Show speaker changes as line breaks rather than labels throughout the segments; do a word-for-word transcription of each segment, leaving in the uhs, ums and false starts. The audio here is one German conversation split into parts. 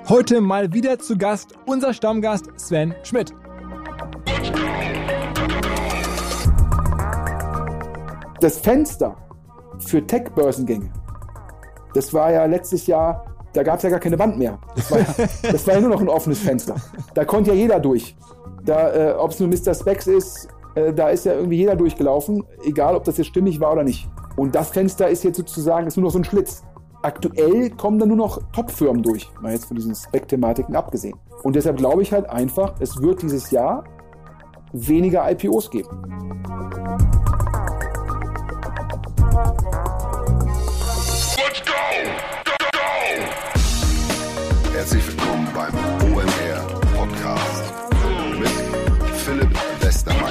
Heute mal wieder zu Gast unser Stammgast Sven Schmidt.
Das Fenster für Tech-Börsengänge, das war ja letztes Jahr, da gab es ja gar keine Wand mehr. Das war ja, das war ja nur noch ein offenes Fenster. Da konnte ja jeder durch. Da, äh, ob es nur Mister Specs ist, äh, da ist ja irgendwie jeder durchgelaufen, egal ob das jetzt stimmig war oder nicht. Und das Fenster ist jetzt sozusagen, ist nur noch so ein Schlitz. Aktuell kommen da nur noch Top-Firmen durch, mal jetzt von diesen Spec-Thematiken abgesehen. Und deshalb glaube ich halt einfach, es wird dieses Jahr weniger I P Os geben.
Let's go! Go, go! Herzlich willkommen beim O M R Podcast mit Philipp Westermeier.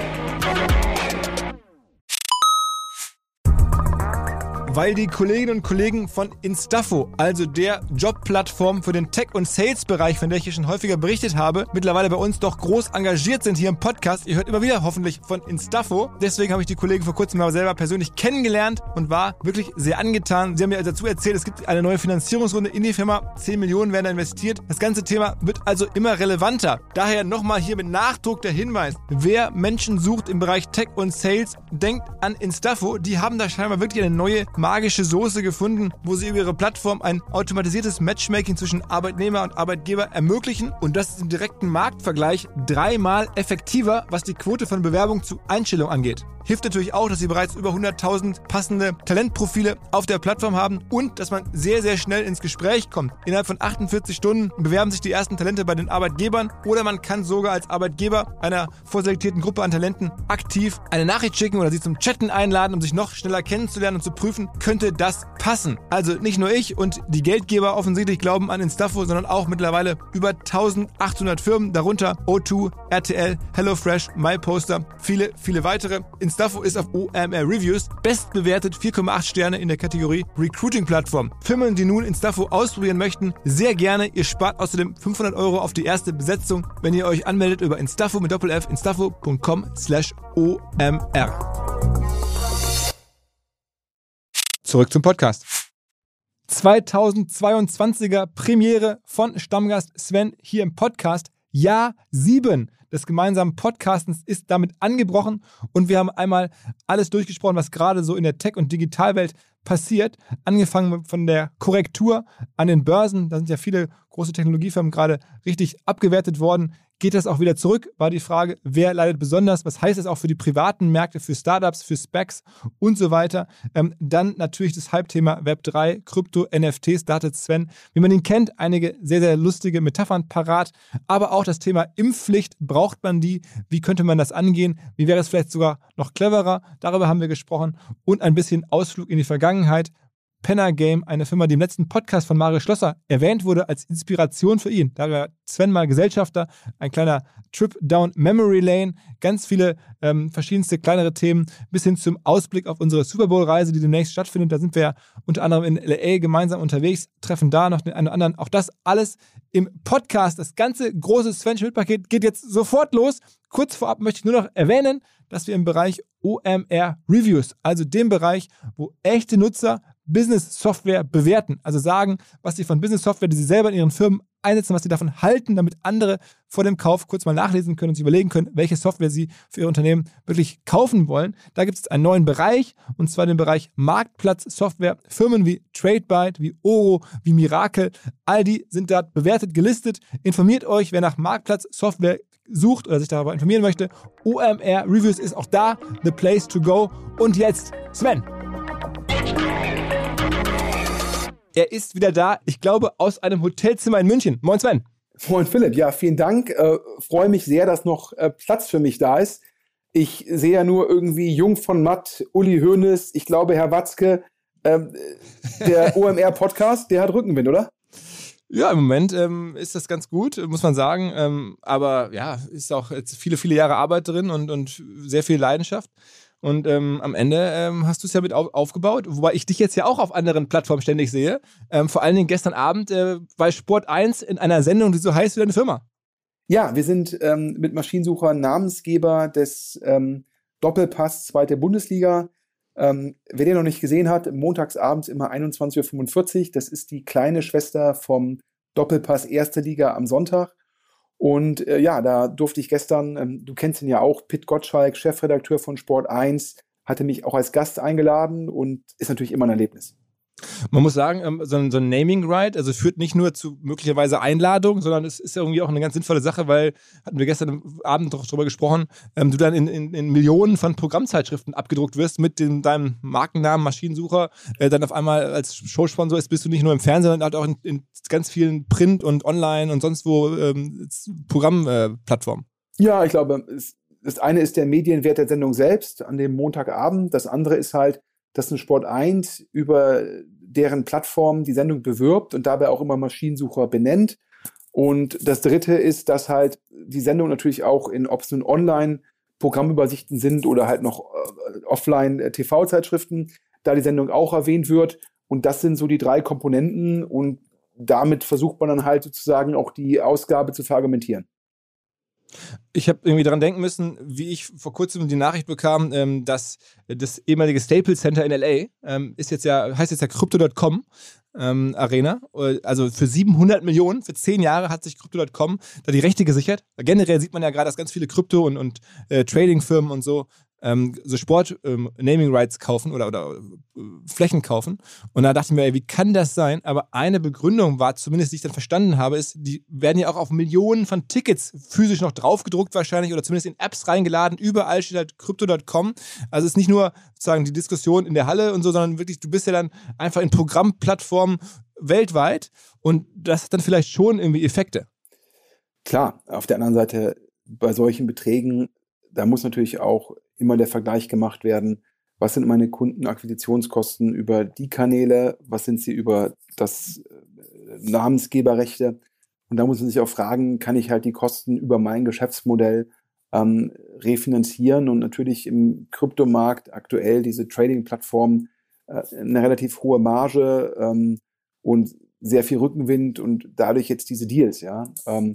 Weil die Kolleginnen und Kollegen von Instafo, also der Jobplattform für den Tech- und Sales-Bereich, von der ich hier schon häufiger berichtet habe, mittlerweile bei uns doch groß engagiert sind hier im Podcast. Ihr hört immer wieder hoffentlich von Instafo. Deswegen habe ich die Kollegen vor kurzem mal selber persönlich kennengelernt und war wirklich sehr angetan. Sie haben mir dazu erzählt, es gibt eine neue Finanzierungsrunde in die Firma. zehn Millionen werden da investiert. Das ganze Thema wird also immer relevanter. Daher nochmal hier mit Nachdruck der Hinweis. Wer Menschen sucht im Bereich Tech und Sales, denkt an Instafo. Die haben da scheinbar wirklich eine neue magische Soße gefunden, wo sie über ihre Plattform ein automatisiertes Matchmaking zwischen Arbeitnehmer und Arbeitgeber ermöglichen, und das ist im direkten Marktvergleich dreimal effektiver, was die Quote von Bewerbung zu Einstellung angeht. Hilft natürlich auch, dass sie bereits über hunderttausend passende Talentprofile auf der Plattform haben und dass man sehr, sehr schnell ins Gespräch kommt. Innerhalb von achtundvierzig Stunden bewerben sich die ersten Talente bei den Arbeitgebern, oder man kann sogar als Arbeitgeber einer vorselektierten Gruppe an Talenten aktiv eine Nachricht schicken oder sie zum Chatten einladen, um sich noch schneller kennenzulernen und zu prüfen, könnte das passen. Also nicht nur ich und die Geldgeber offensichtlich glauben an Instafo, sondern auch mittlerweile über eintausendachthundert Firmen, darunter O zwei, R T L, HelloFresh, MyPoster, viele, viele weitere. Instafo ist auf O M R Reviews bestbewertet, vier Komma acht Sterne in der Kategorie Recruiting-Plattform. Firmen, die nun Instafo ausprobieren möchten, sehr gerne. Ihr spart außerdem fünfhundert Euro auf die erste Besetzung, wenn ihr euch anmeldet über Instafo mit Doppel-F, instafo punkt com slash O M R. Zurück zum Podcast. zweitausendzweiundzwanziger Premiere von Stammgast Sven hier im Podcast. Jahr sieben des gemeinsamen Podcastens ist damit angebrochen, und wir haben einmal alles durchgesprochen, was gerade so in der Tech- und Digitalwelt passiert. Angefangen von der Korrektur an den Börsen, da sind ja viele große Technologiefirmen gerade richtig abgewertet worden. Geht das auch wieder zurück? War die Frage, wer leidet besonders? Was heißt das auch für die privaten Märkte, für Startups, für Specs und so weiter? Ähm, dann natürlich das Hype-Thema Web drei, Krypto, N F Ts, da hatte Sven, wie man ihn kennt, einige sehr, sehr lustige Metaphern parat. Aber auch das Thema Impfpflicht, braucht man die? Wie könnte man das angehen? Wie wäre es vielleicht sogar noch cleverer? Darüber haben wir gesprochen. Und ein bisschen Ausflug in die Vergangenheit. Penner Game, eine Firma, die im letzten Podcast von Mario Schlosser erwähnt wurde als Inspiration für ihn. Da war Sven mal Gesellschafter, ein kleiner Trip down Memory Lane, ganz viele ähm, verschiedenste kleinere Themen, bis hin zum Ausblick auf unsere Super Bowl-Reise, die demnächst stattfindet. Da sind wir ja unter anderem in L A gemeinsam unterwegs, treffen da noch den einen oder anderen. Auch das alles im Podcast. Das ganze große Sven Schmidt-Paket geht jetzt sofort los. Kurz vorab möchte ich nur noch erwähnen, dass wir im Bereich O M R Reviews, also dem Bereich, wo echte Nutzer Business-Software bewerten, also sagen, was sie von Business-Software, die sie selber in ihren Firmen einsetzen, was sie davon halten, damit andere vor dem Kauf kurz mal nachlesen können und sich überlegen können, welche Software sie für ihr Unternehmen wirklich kaufen wollen. Da gibt es einen neuen Bereich, und zwar den Bereich Marktplatz-Software. Firmen wie TradeByte, wie Oro, wie Miracle, all die sind dort bewertet, gelistet. Informiert euch, wer nach Marktplatz-Software sucht oder sich darüber informieren möchte. O M R Reviews ist auch da, the place to go. Und jetzt Sven. Er ist wieder da, ich glaube, aus einem Hotelzimmer in München. Moin Sven.
Moin Philipp, ja, vielen Dank. Äh, freue mich sehr, dass noch äh, Platz für mich da ist. Ich sehe ja nur irgendwie Jung von Matt, Uli Hoeneß, ich glaube Herr Watzke. Äh, der O M R-Podcast, der hat Rückenwind, oder?
Ja, im Moment ähm, ist das ganz gut, muss man sagen. Ähm, aber ja, ist auch jetzt viele, viele Jahre Arbeit drin und, und sehr viel Leidenschaft. Und ähm, am Ende ähm, hast du es ja mit auf, aufgebaut, wobei ich dich jetzt ja auch auf anderen Plattformen ständig sehe. Ähm, vor allen Dingen gestern Abend äh, bei Sport eins in einer Sendung, die so heißt wie deine Firma.
Ja, wir sind ähm, mit Maschinensucher Namensgeber des ähm, Doppelpass zweite Bundesliga. Ähm, wer den noch nicht gesehen hat, montagsabends immer einundzwanzig Uhr fünfundvierzig. Das ist die kleine Schwester vom Doppelpass erste Liga am Sonntag. Und äh, ja, da durfte ich gestern, ähm, du kennst ihn ja auch, Pit Gottschalk, Chefredakteur von Sport eins, hatte mich auch als Gast eingeladen und ist natürlich immer ein Erlebnis.
Man muss sagen, so ein, so ein Naming-Right, also führt nicht nur zu möglicherweise Einladungen, sondern es ist ja irgendwie auch eine ganz sinnvolle Sache, weil, hatten wir gestern Abend doch drüber gesprochen, ähm, du dann in, in, in Millionen von Programmzeitschriften abgedruckt wirst mit dem, deinem Markennamen Maschinensucher, äh, dann auf einmal als Showsponsor ist, bist du nicht nur im Fernsehen, sondern halt auch in, in ganz vielen Print- und Online- und sonst wo ähm, Programmplattformen. Äh,
ja, ich glaube, es, das eine ist der Medienwert der Sendung selbst an dem Montagabend, das andere ist halt, dass ein Sport eins über deren Plattform die Sendung bewirbt und dabei auch immer Maschinensucher benennt. Und das dritte ist, dass halt die Sendung natürlich auch in, ob es nun Online-Programmübersichten sind oder halt noch äh, Offline-T V-Zeitschriften, da die Sendung auch erwähnt wird. Und das sind so die drei Komponenten und damit versucht man dann halt sozusagen auch die Ausgabe zu verargumentieren.
Ich habe irgendwie daran denken müssen, wie ich vor kurzem die Nachricht bekam, ähm, dass das ehemalige Staples Center in L A ähm, ist jetzt ja, heißt jetzt ja Crypto Punkt com ähm, Arena. Also für siebenhundert Millionen, für zehn Jahre hat sich Crypto Punkt com da die Rechte gesichert. Generell sieht man ja gerade, dass ganz viele Krypto- und, und äh, Trading-Firmen und so ähm, so Sport-Naming-Rights ähm, kaufen oder, oder äh, Flächen kaufen. Und da dachte ich mir, ey, wie kann das sein? Aber eine Begründung war, zumindest die ich dann verstanden habe, ist, die werden ja auch auf Millionen von Tickets physisch noch draufgedruckt wahrscheinlich oder zumindest in Apps reingeladen. Überall steht halt Crypto Punkt com. Also es ist nicht nur sozusagen die Diskussion in der Halle und so, sondern wirklich, du bist ja dann einfach in Programmplattformen weltweit und das hat dann vielleicht schon irgendwie Effekte.
Klar, auf der anderen Seite, bei solchen Beträgen, da muss natürlich auch immer der Vergleich gemacht werden, was sind meine Kundenakquisitionskosten über die Kanäle, was sind sie über das Namensgeberrechte und da muss man sich auch fragen, kann ich halt die Kosten über mein Geschäftsmodell ähm, refinanzieren und natürlich im Kryptomarkt aktuell diese Trading-Plattformen äh, eine relativ hohe Marge ähm, und sehr viel Rückenwind und dadurch jetzt diese Deals, ja. Ähm,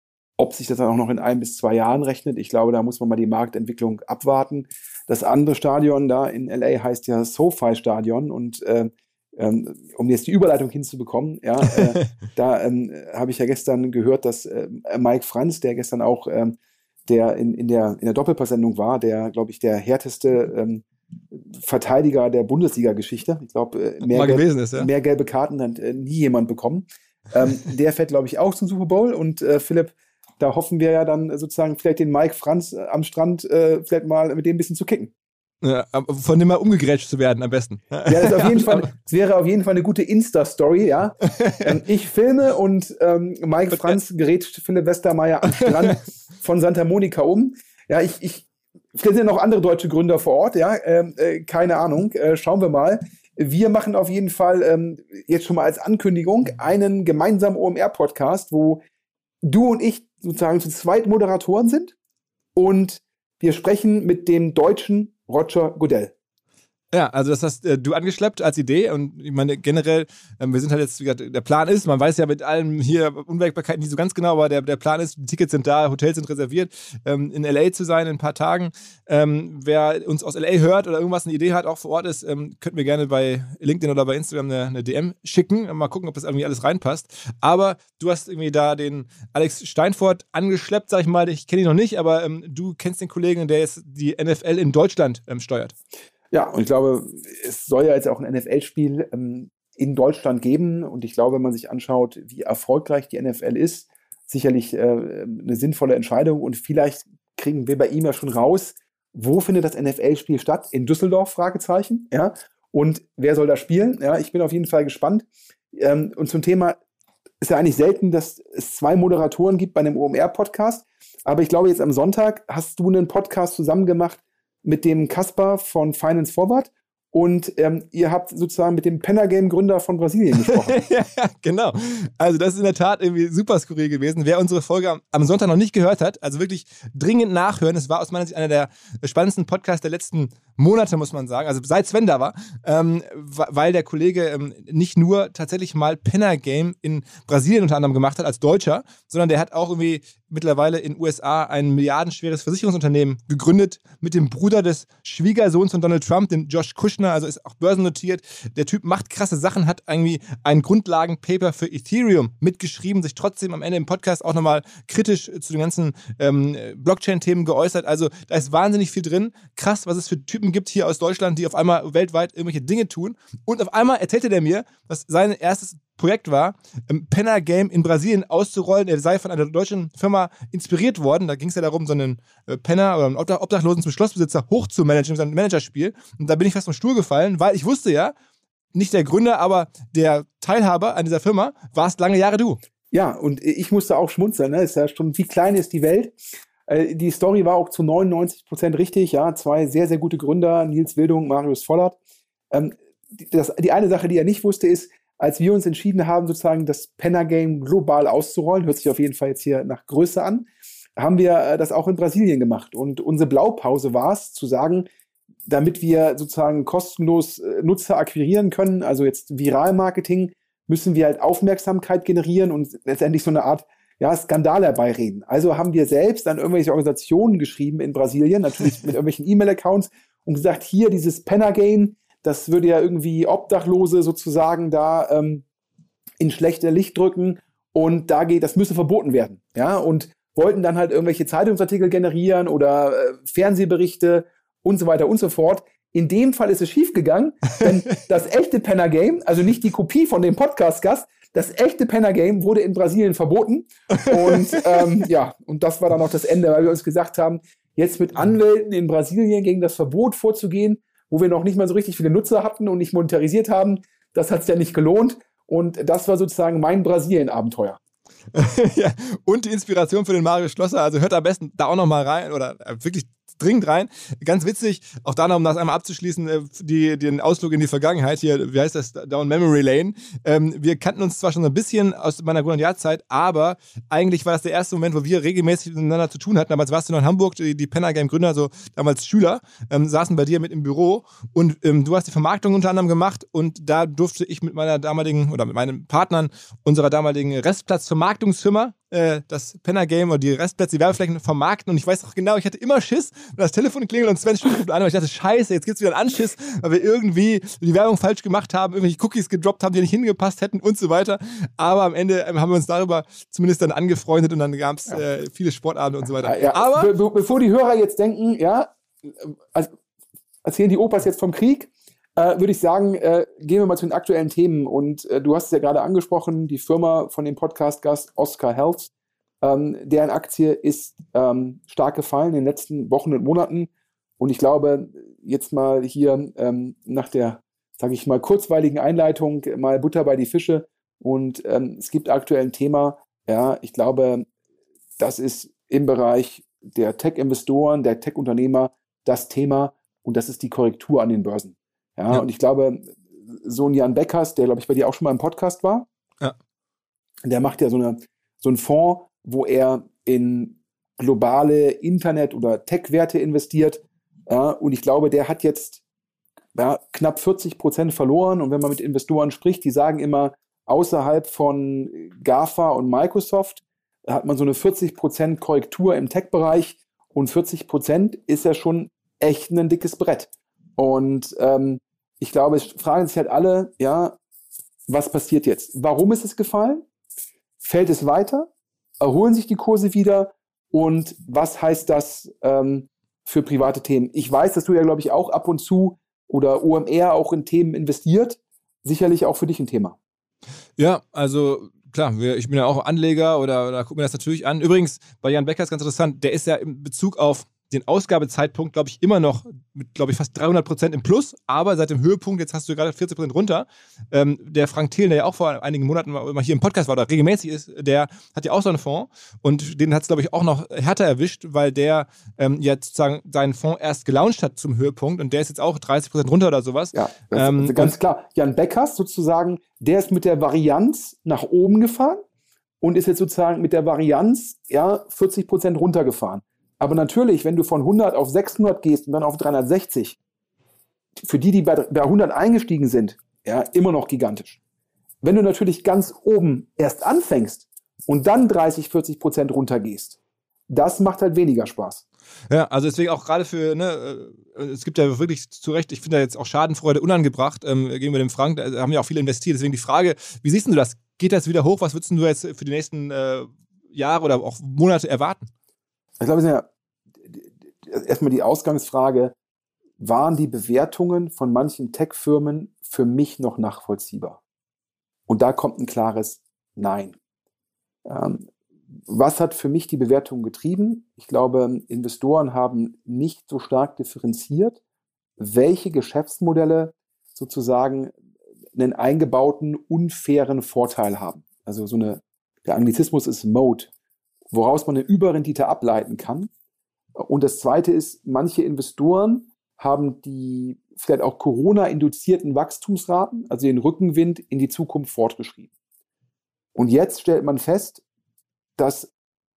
Ob sich das dann auch noch in ein bis zwei Jahren rechnet, ich glaube, da muss man mal die Marktentwicklung abwarten. Das andere Stadion da in L A heißt ja SoFi-Stadion und äh, ähm, um jetzt die Überleitung hinzubekommen, ja, äh, da ähm, habe ich ja gestern gehört, dass äh, Mike Franz, der gestern auch ähm, der in, in der in der Doppelpass-Sendung war, der, glaube ich, der härteste ähm, Verteidiger der Bundesliga-Geschichte, ich glaube, äh, mehr, gelb, ja. mehr gelbe Karten hat äh, nie jemand bekommen. Ähm, der fährt, glaube ich, auch zum Super Bowl und äh, Philipp, da hoffen wir ja dann sozusagen vielleicht den Mike Franz äh, am Strand äh, vielleicht mal mit dem ein bisschen zu kicken.
Ja, von dem mal umgegrätscht zu werden am besten.
Ja, das, ist auf jeden Fall, das wäre auf jeden Fall eine gute Insta-Story, ja. ähm, ich filme und ähm, Mike Franz grätscht Philipp Westermeier am Strand von Santa Monica um. Ja, ich, ich, vielleicht sind noch andere deutsche Gründer vor Ort, ja, ähm, äh, keine Ahnung, äh, schauen wir mal. Wir machen auf jeden Fall ähm, jetzt schon mal als Ankündigung einen gemeinsamen O M R-Podcast, wo du und ich sozusagen zu zweit Moderatoren sind und wir sprechen mit dem deutschen Roger Goodell.
Ja, also das hast äh, du angeschleppt als Idee und ich meine generell, ähm, wir sind halt jetzt, wie gesagt, der Plan ist, man weiß ja mit allem hier Unwägbarkeiten nicht so ganz genau, aber der, der Plan ist, die Tickets sind da, Hotels sind reserviert, ähm, in L A zu sein in ein paar Tagen. Ähm, wer uns aus L A hört oder irgendwas eine Idee hat, auch vor Ort ist, ähm, könnten wir gerne bei LinkedIn oder bei Instagram eine, eine D M schicken, mal gucken, ob das irgendwie alles reinpasst. Aber du hast irgendwie da den Alex Steinfort angeschleppt, sag ich mal, ich kenne ihn noch nicht, aber ähm, du kennst den Kollegen, der jetzt die N F L in Deutschland ähm, steuert.
Ja, und ich glaube, es soll ja jetzt auch ein N F L-Spiel ähm, in Deutschland geben. Und ich glaube, wenn man sich anschaut, wie erfolgreich die N F L ist, sicherlich äh, eine sinnvolle Entscheidung. Und vielleicht kriegen wir bei ihm ja schon raus, wo findet das N F L-Spiel statt? In Düsseldorf? Fragezeichen. Ja. Und wer soll da spielen? Ja, ich bin auf jeden Fall gespannt. Ähm, und zum Thema ist ja eigentlich selten, dass es zwei Moderatoren gibt bei einem O M R-Podcast. Aber ich glaube, jetzt am Sonntag hast du einen Podcast zusammen gemacht mit dem Kaspar von Finance Forward und ähm, ihr habt sozusagen mit dem Penner-Game-Gründer von Brasilien gesprochen.
Ja, genau. Also das ist in der Tat irgendwie super skurril gewesen. Wer unsere Folge am, am Sonntag noch nicht gehört hat, also wirklich dringend nachhören. Es war aus meiner Sicht einer der spannendsten Podcasts der letzten Monate, muss man sagen, also seit Sven da war, ähm, weil der Kollege ähm, nicht nur tatsächlich mal Penner Game in Brasilien unter anderem gemacht hat als Deutscher, sondern der hat auch irgendwie mittlerweile in den U S A ein milliardenschweres Versicherungsunternehmen gegründet mit dem Bruder des Schwiegersohns von Donald Trump, dem Josh Kushner, also ist auch börsennotiert. Der Typ macht krasse Sachen, hat irgendwie ein Grundlagenpaper für Ethereum mitgeschrieben, sich trotzdem am Ende im Podcast auch nochmal kritisch zu den ganzen ähm, Blockchain-Themen geäußert. Also da ist wahnsinnig viel drin. Krass, was es für Typen gibt hier aus Deutschland, die auf einmal weltweit irgendwelche Dinge tun. Und auf einmal erzählte der mir, was sein erstes Projekt war, ein Penner Game in Brasilien auszurollen. Er sei von einer deutschen Firma inspiriert worden. Da ging es ja darum, so einen Penner oder einen Obdachlosen zum Schlossbesitzer hochzumanagen, so ein Managerspiel. Und da bin ich fast vom Stuhl gefallen, weil ich wusste ja, nicht der Gründer, aber der Teilhaber an dieser Firma warst lange Jahre du.
Ja, und ich musste auch schmunzeln. Ne? Ist ja schon, wie klein ist die Welt? Äh, die Story war auch zu neunundneunzig Prozent richtig. Ja, zwei sehr, sehr gute Gründer, Nils Wildung, Marius Vollert. Ähm, die, das, die eine Sache, die er nicht wusste, ist, als wir uns entschieden haben, sozusagen das Penner Game global auszurollen, hört sich auf jeden Fall jetzt hier nach Größe an, haben wir äh, das auch in Brasilien gemacht. Und unsere Blaupause war es, zu sagen, damit wir sozusagen kostenlos äh, Nutzer akquirieren können, also jetzt Viralmarketing, müssen wir halt Aufmerksamkeit generieren und letztendlich so eine Art ja, Skandal herbeireden. Also haben wir selbst an irgendwelche Organisationen geschrieben in Brasilien, natürlich mit irgendwelchen E-Mail-Accounts und gesagt, hier dieses Penner Game, das würde ja irgendwie Obdachlose sozusagen da ähm, in schlechte Licht drücken und da geht, das müsse verboten werden. Ja, und wollten dann halt irgendwelche Zeitungsartikel generieren oder äh, Fernsehberichte und so weiter und so fort. In dem Fall ist es schiefgegangen, denn das echte Penner Game, also nicht die Kopie von dem Podcast-Gast, das echte Penner Game wurde in Brasilien verboten. Und ähm, ja, und das war dann auch das Ende, weil wir uns gesagt haben, jetzt mit Anwälten in Brasilien gegen das Verbot vorzugehen, wo wir noch nicht mal so richtig viele Nutzer hatten und nicht monetarisiert haben, das hat es ja nicht gelohnt. Und das war sozusagen mein Brasilien-Abenteuer.
Ja, und die Inspiration für den Marius Schlosser, also hört am besten da auch nochmal rein oder wirklich dringend rein. Ganz witzig, auch da noch, um das einmal abzuschließen, die, den Ausflug in die Vergangenheit hier, wie heißt das, Down Memory Lane. Ähm, wir kannten uns zwar schon ein bisschen aus meiner Grundjahreszeit, aber eigentlich war das der erste Moment, wo wir regelmäßig miteinander zu tun hatten. Damals warst du noch in Hamburg, die, die Penner Game Gründer, so damals Schüler, ähm, saßen bei dir mit im Büro und ähm, du hast die Vermarktung unter anderem gemacht und da durfte ich mit meiner damaligen oder mit meinen Partnern unserer damaligen Restplatzvermarktungsfirma äh, das Penner Game oder die Restplätze, die Werbeflächen vermarkten und ich weiß auch genau, ich hatte immer Schiss, wenn das Telefon klingelt und Sven ruft an, aber ich dachte, scheiße, jetzt gibt's wieder einen Anschiss, weil wir irgendwie die Werbung falsch gemacht haben, irgendwelche Cookies gedroppt haben, die nicht hingepasst hätten und so weiter, aber am Ende ähm, haben wir uns darüber zumindest dann angefreundet und dann gab's ja. äh, viele Sportabende und so weiter.
Ja, aber be- be- bevor die Hörer jetzt denken, ja, also erzählen die Opas jetzt vom Krieg, äh, würde ich sagen, äh, gehen wir mal zu den aktuellen Themen und äh, du hast es ja gerade angesprochen, die Firma von dem Podcast-Gast Oscar Health, Ähm, deren Aktie ist ähm, stark gefallen in den letzten Wochen und Monaten. Und ich glaube, jetzt mal hier ähm, nach der, sage ich mal, kurzweiligen Einleitung mal Butter bei die Fische. Und ähm, es gibt aktuell ein Thema, ja, ich glaube, das ist im Bereich der Tech-Investoren, der Tech-Unternehmer das Thema und das ist die Korrektur an den Börsen. Ja, ja. Und ich glaube, so ein Jan Beckers, der, glaube ich, bei dir auch schon mal im Podcast war,
ja.
der macht ja so, eine, so einen Fonds, wo er in globale Internet- oder Tech-Werte investiert. Ja, und ich glaube, der hat jetzt ja, knapp vierzig Prozent verloren. Und wenn man mit Investoren spricht, die sagen immer, außerhalb von GAFA und Microsoft hat man so eine vierzig Prozent Korrektur im Tech-Bereich. Und vierzig Prozent ist ja schon echt ein dickes Brett. Und ähm, ich glaube, es fragen sich halt alle, ja, was passiert jetzt? Warum ist es gefallen? Fällt es weiter? Erholen sich die Kurse wieder und was heißt das ähm, für private Themen? Ich weiß, dass du ja, glaube ich, auch ab und zu oder O M R auch in Themen investiert. Sicherlich auch für dich ein Thema.
Ja, also klar, wir, ich bin ja auch Anleger oder, oder gucke mir das natürlich an. Übrigens, bei Jan Becker ist ganz interessant, der ist ja in Bezug auf den Ausgabezeitpunkt, glaube ich, immer noch mit, glaube ich, fast dreihundert Prozent im Plus, aber seit dem Höhepunkt, jetzt hast du gerade vierzig Prozent runter. Ähm, der Frank Thelen, der ja auch vor einigen Monaten mal, mal hier im Podcast war oder regelmäßig ist, der hat ja auch so einen Fonds und den hat es, glaube ich, auch noch härter erwischt, weil der ähm, jetzt sozusagen seinen Fonds erst gelauncht hat zum Höhepunkt und der ist jetzt auch dreißig Prozent runter oder sowas.
Ja, das ähm, ist ganz klar. Jan Beckers sozusagen, der ist mit der Varianz nach oben gefahren und ist jetzt sozusagen mit der Varianz ja vierzig Prozent runtergefahren. Aber natürlich, wenn du von hundert auf sechshundert gehst und dann auf dreihundertsechzig, für die, die bei, bei hundert eingestiegen sind, ja, immer noch gigantisch. Wenn du natürlich ganz oben erst anfängst und dann dreißig, vierzig Prozent runtergehst, das macht halt weniger Spaß.
Ja, also deswegen auch gerade für, ne, es gibt ja wirklich zu Recht, ich finde da jetzt auch Schadenfreude unangebracht ähm, gegenüber dem Frank, da haben ja auch viele investiert, deswegen die Frage, wie siehst du das? Geht das wieder hoch? Was würdest du jetzt für die nächsten äh, Jahre oder auch Monate erwarten?
Ich glaube, es ist ja erstmal die Ausgangsfrage, waren die Bewertungen von manchen Tech-Firmen für mich noch nachvollziehbar? Und da kommt ein klares Nein. Ähm, was hat für mich die Bewertung getrieben? Ich glaube, Investoren haben nicht so stark differenziert, welche Geschäftsmodelle sozusagen einen eingebauten, unfairen Vorteil haben. Also so eine, der Anglizismus ist Mode, woraus man eine Überrendite ableiten kann. Und das Zweite ist, manche Investoren haben die vielleicht auch Corona-induzierten Wachstumsraten, also den Rückenwind in die Zukunft fortgeschrieben. Und jetzt stellt man fest, dass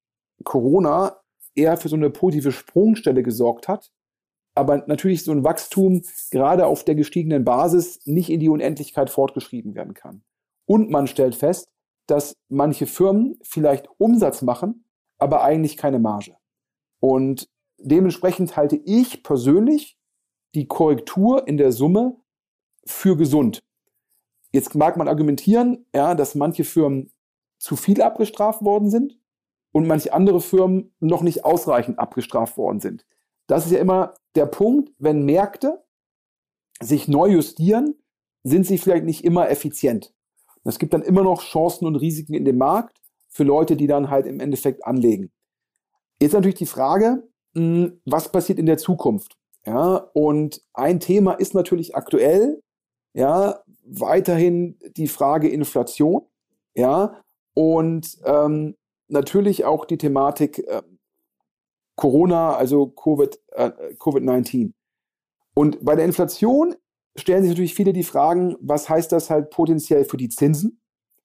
Corona eher für so eine positive Sprungstelle gesorgt hat, aber natürlich so ein Wachstum gerade auf der gestiegenen Basis nicht in die Unendlichkeit fortgeschrieben werden kann. Und man stellt fest, dass manche Firmen vielleicht Umsatz machen, aber eigentlich keine Marge. Und dementsprechend halte ich persönlich die Korrektur in der Summe für gesund. Jetzt mag man argumentieren, ja, dass manche Firmen zu viel abgestraft worden sind und manche andere Firmen noch nicht ausreichend abgestraft worden sind. Das ist ja immer der Punkt, wenn Märkte sich neu justieren, sind sie vielleicht nicht immer effizient. Es gibt dann immer noch Chancen und Risiken in dem Markt für Leute, die dann halt im Endeffekt anlegen. Jetzt natürlich die Frage, was passiert in der Zukunft? Ja, und ein Thema ist natürlich aktuell, ja, weiterhin die Frage Inflation, ja, und ähm, natürlich auch die Thematik äh, Corona, also Covid, äh, Covid neunzehn. Und bei der Inflation stellen sich natürlich viele die Fragen, was heißt das halt potenziell für die Zinsen?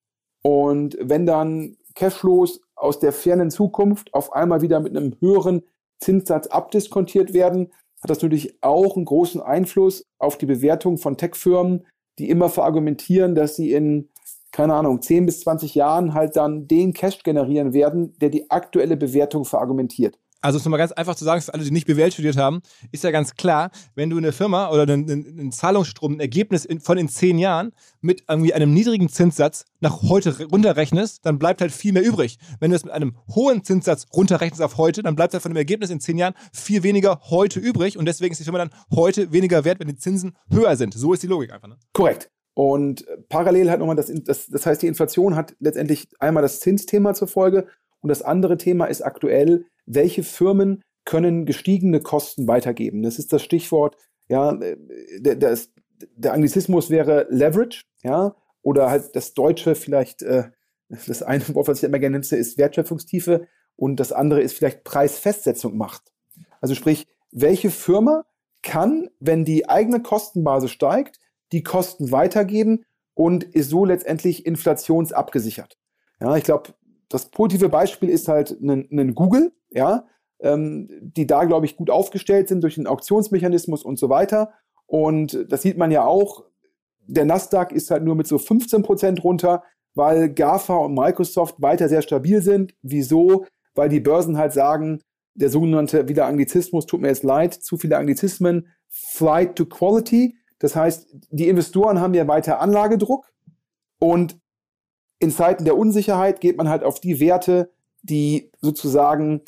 Und wenn dann Cashflows aus der fernen Zukunft auf einmal wieder mit einem höheren Zinssatz abdiskontiert werden, hat das natürlich auch einen großen Einfluss auf die Bewertung von Tech-Firmen, die immer verargumentieren, dass sie in, keine Ahnung, zehn bis zwanzig Jahren halt dann den Cash generieren werden, der die aktuelle Bewertung verargumentiert.
Also es ist nochmal ganz einfach zu sagen, für alle, die nicht B W L studiert haben, ist ja ganz klar, wenn du eine Firma oder einen, einen Zahlungsstrom, ein Ergebnis in, von in zehn Jahren mit irgendwie einem niedrigen Zinssatz nach heute runterrechnest, dann bleibt halt viel mehr übrig. Wenn du es mit einem hohen Zinssatz runterrechnest auf heute, dann bleibt halt von dem Ergebnis in zehn Jahren viel weniger heute übrig und deswegen ist die Firma dann heute weniger wert, wenn die Zinsen höher sind. So ist die Logik einfach. Ne?
Korrekt. Und parallel hat nochmal das, das, das heißt, die Inflation hat letztendlich einmal das Zinsthema zur Folge und das andere Thema ist aktuell, welche Firmen können gestiegene Kosten weitergeben? Das ist das Stichwort, ja, der, der, der Anglizismus wäre Leverage, ja, oder halt das Deutsche vielleicht, äh, das eine Wort, was ich immer gerne nutze, ist Wertschöpfungstiefe und das andere ist vielleicht Preisfestsetzung macht. Also sprich, welche Firma kann, wenn die eigene Kostenbasis steigt, die Kosten weitergeben und ist so letztendlich inflationsabgesichert? Ja, ich glaube, das positive Beispiel ist halt ein, ein Google, ja, ähm, die da, glaube ich, gut aufgestellt sind durch den Auktionsmechanismus und so weiter. Und das sieht man ja auch, der Nasdaq ist halt nur mit so fünfzehn Prozent runter, weil GAFA und Microsoft weiter sehr stabil sind. Wieso? Weil die Börsen halt sagen, der sogenannte, wieder Anglizismus, tut mir jetzt leid, zu viele Anglizismen, Flight to Quality. Das heißt, die Investoren haben ja weiter Anlagedruck und in Zeiten der Unsicherheit geht man halt auf die Werte, die sozusagen,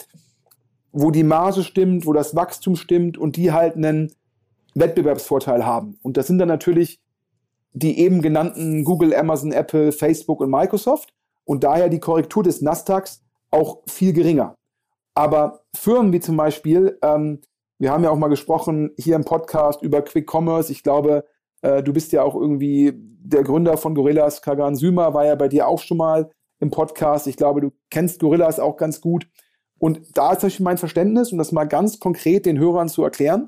wo die Marge stimmt, wo das Wachstum stimmt und die halt einen Wettbewerbsvorteil haben. Und das sind dann natürlich die eben genannten Google, Amazon, Apple, Facebook und Microsoft und daher die Korrektur des Nasdaqs auch viel geringer. Aber Firmen wie zum Beispiel, ähm, wir haben ja auch mal gesprochen hier im Podcast über Quick Commerce. Ich glaube, äh, du bist ja auch irgendwie der Gründer von Gorillas, Kagan Sümer, war ja bei dir auch schon mal im Podcast. Ich glaube, du kennst Gorillas auch ganz gut. Und da ist natürlich mein Verständnis, um das mal ganz konkret den Hörern zu erklären,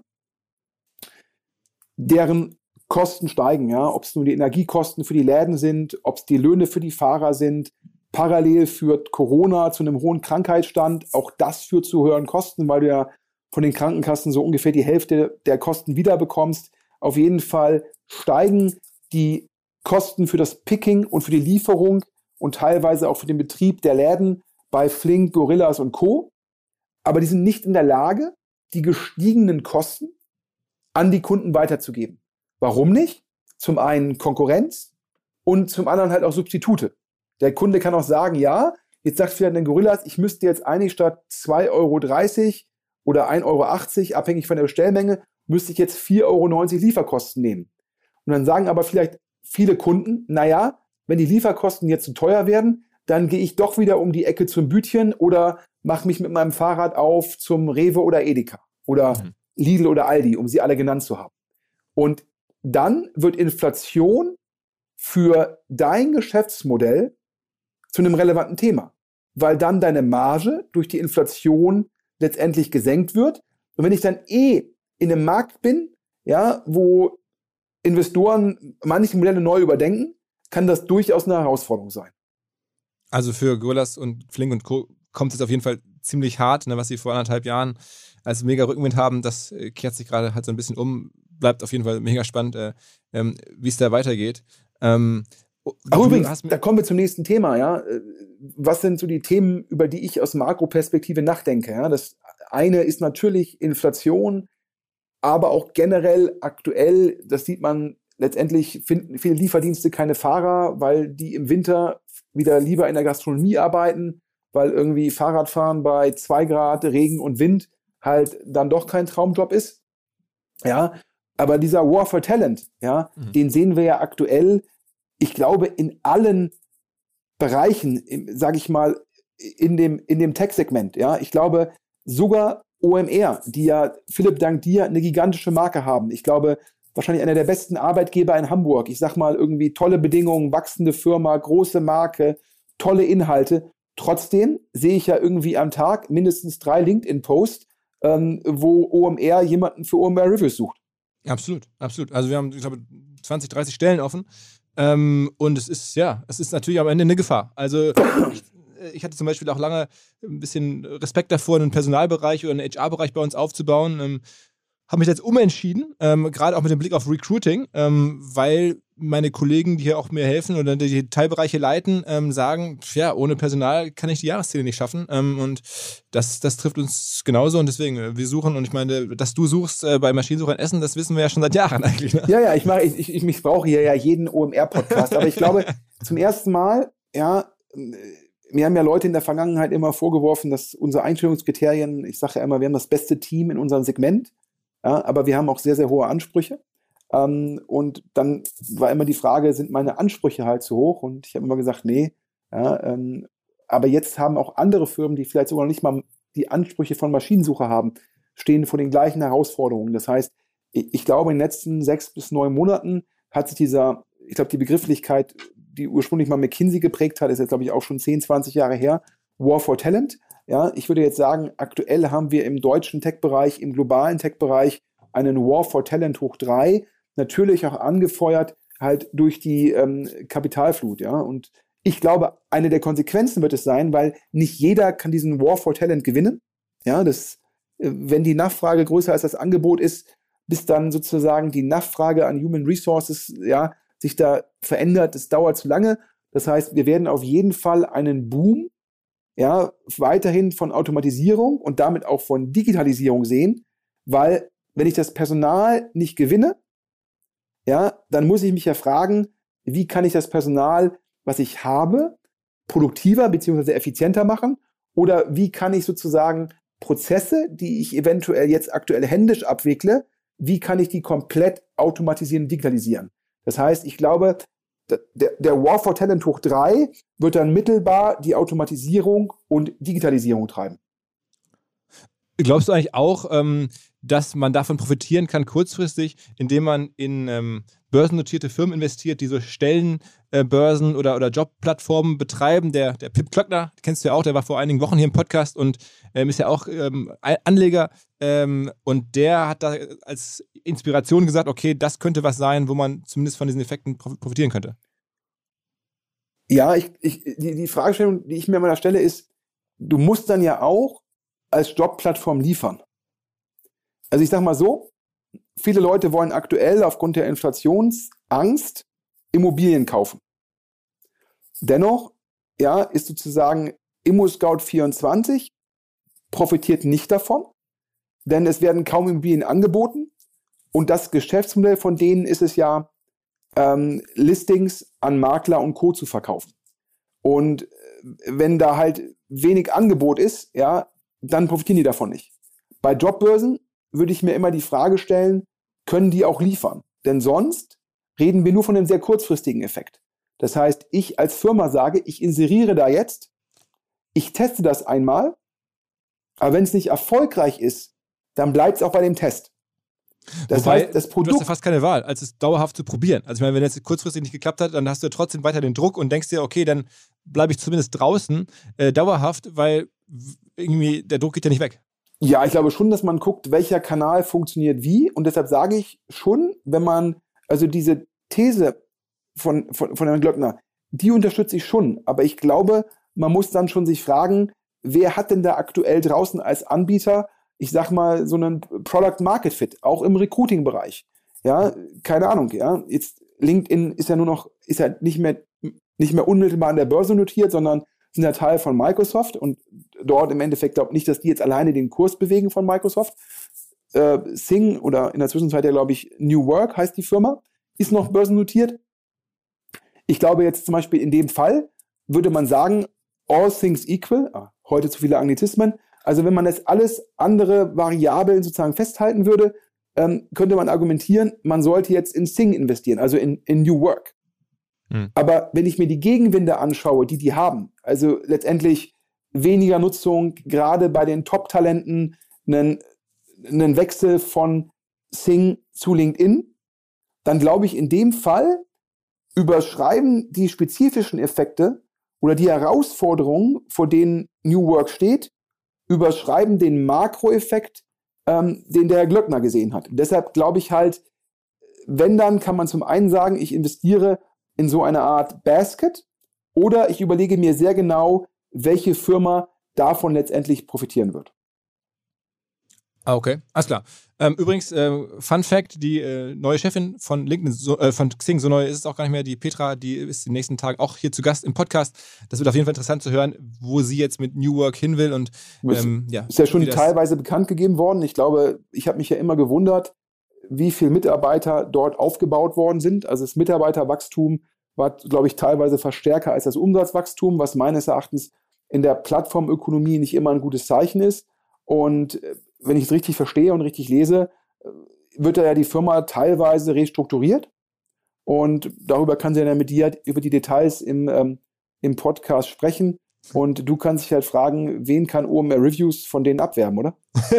deren Kosten steigen, ja, ob es nur die Energiekosten für die Läden sind, ob es die Löhne für die Fahrer sind. Parallel führt Corona zu einem hohen Krankheitsstand. Auch das führt zu höheren Kosten, weil du ja von den Krankenkassen so ungefähr die Hälfte der Kosten wiederbekommst. auf jeden Fall steigen die Kosten für das Picking und für die Lieferung und teilweise auch für den Betrieb der Läden bei Flink, Gorillas und Co. Aber die sind nicht in der Lage, die gestiegenen Kosten an die Kunden weiterzugeben. Warum nicht? Zum einen Konkurrenz und zum anderen halt auch Substitute. Der Kunde kann auch sagen, ja, jetzt sagt vielleicht ein Gorillas, ich müsste jetzt eigentlich statt zwei Euro dreißig oder ein Euro achtzig, abhängig von der Bestellmenge, müsste ich jetzt vier Euro neunzig Lieferkosten nehmen. Und dann sagen aber vielleicht viele Kunden, naja, wenn die Lieferkosten jetzt zu teuer werden, dann gehe ich doch wieder um die Ecke zum Bütchen oder mache mich mit meinem Fahrrad auf zum Rewe oder Edeka oder mhm. Lidl oder Aldi, um sie alle genannt zu haben. Und dann wird Inflation für dein Geschäftsmodell zu einem relevanten Thema, weil dann deine Marge durch die Inflation letztendlich gesenkt wird. Und wenn ich dann eh in einem Markt bin, ja, wo Investoren manche Modelle neu überdenken, kann das durchaus eine Herausforderung sein.
Also für Gorillas und Flink und Co. kommt es auf jeden Fall ziemlich hart, ne, was sie vor anderthalb Jahren als mega Rückenwind haben. Das äh, kehrt sich gerade halt so ein bisschen um. Bleibt auf jeden Fall mega spannend, äh, ähm, wie es da weitergeht. Ähm,
Ach, übrigens, da kommen wir zum nächsten Thema. Ja, was sind so die Themen, über die ich aus Makroperspektive nachdenke? Ja, das eine ist natürlich Inflation, aber auch generell aktuell, das sieht man letztendlich, finden viele Lieferdienste keine Fahrer, weil die im Winter wieder lieber in der Gastronomie arbeiten, weil irgendwie Fahrradfahren bei zwei Grad Regen und Wind halt dann doch kein Traumjob ist. Ja, aber dieser War for Talent, ja, mhm. den sehen wir ja aktuell, ich glaube, in allen Bereichen, sage ich mal, in dem, in dem Tech-Segment. Ja, ich glaube, sogar O M R, die ja, Philipp, dank dir, eine gigantische Marke haben. Ich glaube, wahrscheinlich einer der besten Arbeitgeber in Hamburg. Ich sag mal, irgendwie tolle Bedingungen, wachsende Firma, große Marke, tolle Inhalte. Trotzdem sehe ich ja irgendwie am Tag mindestens drei LinkedIn-Posts, ähm, wo O M R jemanden für O M R-Reviews sucht.
Absolut, absolut. Also wir haben, ich glaube, zwanzig, dreißig Stellen offen. Ähm, und es ist, ja, es ist natürlich am Ende eine Gefahr. Also ich, ich hatte zum Beispiel auch lange ein bisschen Respekt davor, einen Personalbereich oder einen H R-Bereich bei uns aufzubauen. Ähm, habe mich jetzt umentschieden, ähm, gerade auch mit dem Blick auf Recruiting, ähm, weil meine Kollegen, die hier auch mir helfen oder die Teilbereiche leiten, ähm, sagen, ja, ohne Personal kann ich die Jahresziele nicht schaffen. Ähm, und das, das trifft uns genauso. Und deswegen, äh, wir suchen, und ich meine, dass du suchst äh, bei Maschinensucher in Essen, das wissen wir ja schon seit Jahren eigentlich. Ne?
Ja, ja, ich, mache, ich, ich, ich missbrauche hier ja jeden O M R-Podcast. Aber ich glaube, zum ersten Mal, ja, mir haben ja Leute in der Vergangenheit immer vorgeworfen, dass unsere Einstellungskriterien, ich sage ja immer, wir haben das beste Team in unserem Segment. Ja, aber wir haben auch sehr, sehr hohe Ansprüche. Ähm, und dann war immer die Frage, sind meine Ansprüche halt zu hoch? Und ich habe immer gesagt, nee. Ja, ähm, aber jetzt haben auch andere Firmen, die vielleicht sogar noch nicht mal die Ansprüche von Maschinensucher haben, stehen vor den gleichen Herausforderungen. Das heißt, ich, ich glaube, in den letzten sechs bis neun Monaten hat sich dieser, ich glaube, die Begrifflichkeit, die ursprünglich mal McKinsey geprägt hat, ist jetzt, glaube ich, auch schon zehn, zwanzig Jahre her, War for Talent. Ja, ich würde jetzt sagen, aktuell haben wir im deutschen Tech-Bereich, im globalen Tech-Bereich einen War for Talent hoch drei, natürlich auch angefeuert halt durch die ähm, Kapitalflut. Ja, und ich glaube, eine der Konsequenzen wird es sein, weil nicht jeder kann diesen War for Talent gewinnen. Ja, das, äh, wenn die Nachfrage größer als das Angebot ist, bis dann sozusagen die Nachfrage an Human Resources, ja, sich da verändert, das dauert zu lange. Das heißt, wir werden auf jeden Fall einen Boom, ja, weiterhin von Automatisierung und damit auch von Digitalisierung sehen, weil wenn ich das Personal nicht gewinne, ja, dann muss ich mich ja fragen, wie kann ich das Personal, was ich habe, produktiver bzw. effizienter machen, oder wie kann ich sozusagen Prozesse, die ich eventuell jetzt aktuell händisch abwickle, wie kann ich die komplett automatisieren, digitalisieren? Das heißt, ich glaube, Der, der War for Talent hoch drei wird dann mittelbar die Automatisierung und Digitalisierung treiben.
Glaubst du eigentlich auch, ähm, dass man davon profitieren kann kurzfristig, indem man in ähm, börsennotierte Firmen investiert, die so Stellenbörsen äh, oder, oder Jobplattformen betreiben? Der, der Pip Klöckner, kennst du ja auch, der war vor einigen Wochen hier im Podcast und ähm, ist ja auch ähm, Anleger. Ähm, und der hat da als Inspiration gesagt, okay, das könnte was sein, wo man zumindest von diesen Effekten profitieren könnte.
Ja, ich, ich, die, die Fragestellung, die ich mir immer stelle, ist, du musst dann ja auch als Jobplattform liefern. Also ich sag mal so, viele Leute wollen aktuell aufgrund der Inflationsangst Immobilien kaufen. Dennoch, ja, ist sozusagen ImmoScout vierundzwanzig profitiert nicht davon, denn es werden kaum Immobilien angeboten und das Geschäftsmodell von denen ist es ja, ähm, Listings an Makler und Co. zu verkaufen. Und wenn da halt wenig Angebot ist, ja, dann profitieren die davon nicht. Bei Jobbörsen würde ich mir immer die Frage stellen, können die auch liefern? Denn sonst reden wir nur von einem sehr kurzfristigen Effekt. Das heißt, ich als Firma sage, ich inseriere da jetzt, ich teste das einmal, aber wenn es nicht erfolgreich ist, dann bleibt es auch bei dem Test. Das
Wobei,
heißt, das Produkt...
du hast ja fast keine Wahl, als es dauerhaft zu probieren. Also ich meine, wenn es kurzfristig nicht geklappt hat, dann hast du ja trotzdem weiter den Druck und denkst dir, okay, dann bleibe ich zumindest draußen äh, dauerhaft, weil irgendwie der Druck geht ja nicht weg.
Ja, ich glaube schon, dass man guckt, welcher Kanal funktioniert wie. Und deshalb sage ich schon, wenn man, also diese These von, von, von Herrn Glöckner, die unterstütze ich schon. Aber ich glaube, man muss dann schon sich fragen, wer hat denn da aktuell draußen als Anbieter, ich sag mal, so einen Product-Market-Fit, auch im Recruiting-Bereich. Ja, keine Ahnung, ja. Jetzt LinkedIn ist ja nur noch, ist ja nicht mehr, nicht mehr unmittelbar an der Börse notiert, sondern sind ja Teil von Microsoft und dort im Endeffekt glaube ich nicht, dass die jetzt alleine den Kurs bewegen von Microsoft. Äh, Sing oder in der Zwischenzeit ja, glaube ich, New Work heißt die Firma, ist noch börsennotiert. Ich glaube jetzt zum Beispiel in dem Fall würde man sagen, all things equal, ah, heute zu viele Anglizismen, also wenn man jetzt alles andere Variablen sozusagen festhalten würde, ähm, könnte man argumentieren, man sollte jetzt in Sing investieren, also in, in New Work. Hm. Aber wenn ich mir die Gegenwinde anschaue, die die haben, also letztendlich weniger Nutzung, gerade bei den Top-Talenten, einen, einen Wechsel von Sing zu LinkedIn, dann glaube ich, in dem Fall überschreiben die spezifischen Effekte oder die Herausforderungen, vor denen New Work steht, überschreiben den Makroeffekt, ähm, den der Herr Glöckner gesehen hat. Und deshalb glaube ich halt, wenn dann kann man zum einen sagen, ich investiere in so eine Art Basket oder ich überlege mir sehr genau, welche Firma davon letztendlich profitieren wird.
Ah, okay, alles klar. Ähm, übrigens, äh, Fun Fact, die äh, neue Chefin von LinkedIn, so, äh, von Xing, so neu ist es auch gar nicht mehr, die Petra, die ist in den nächsten Tagen auch hier zu Gast im Podcast. Das wird auf jeden Fall interessant zu hören, wo sie jetzt mit New Work hin will. Und, ähm, ja,
ist ja schon teilweise bekannt gegeben worden. Ich glaube, ich habe mich ja immer gewundert, wie viele Mitarbeiter dort aufgebaut worden sind. Also das Mitarbeiterwachstum war, glaube ich, teilweise fast stärker als das Umsatzwachstum, was meines Erachtens in der Plattformökonomie nicht immer ein gutes Zeichen ist. Und wenn ich es richtig verstehe und richtig lese, wird da ja die Firma teilweise restrukturiert. Und darüber kann sie dann mit dir über die Details im, ähm, im Podcast sprechen. Und du kannst dich halt fragen, wen kann O M R Reviews von denen abwerben, oder?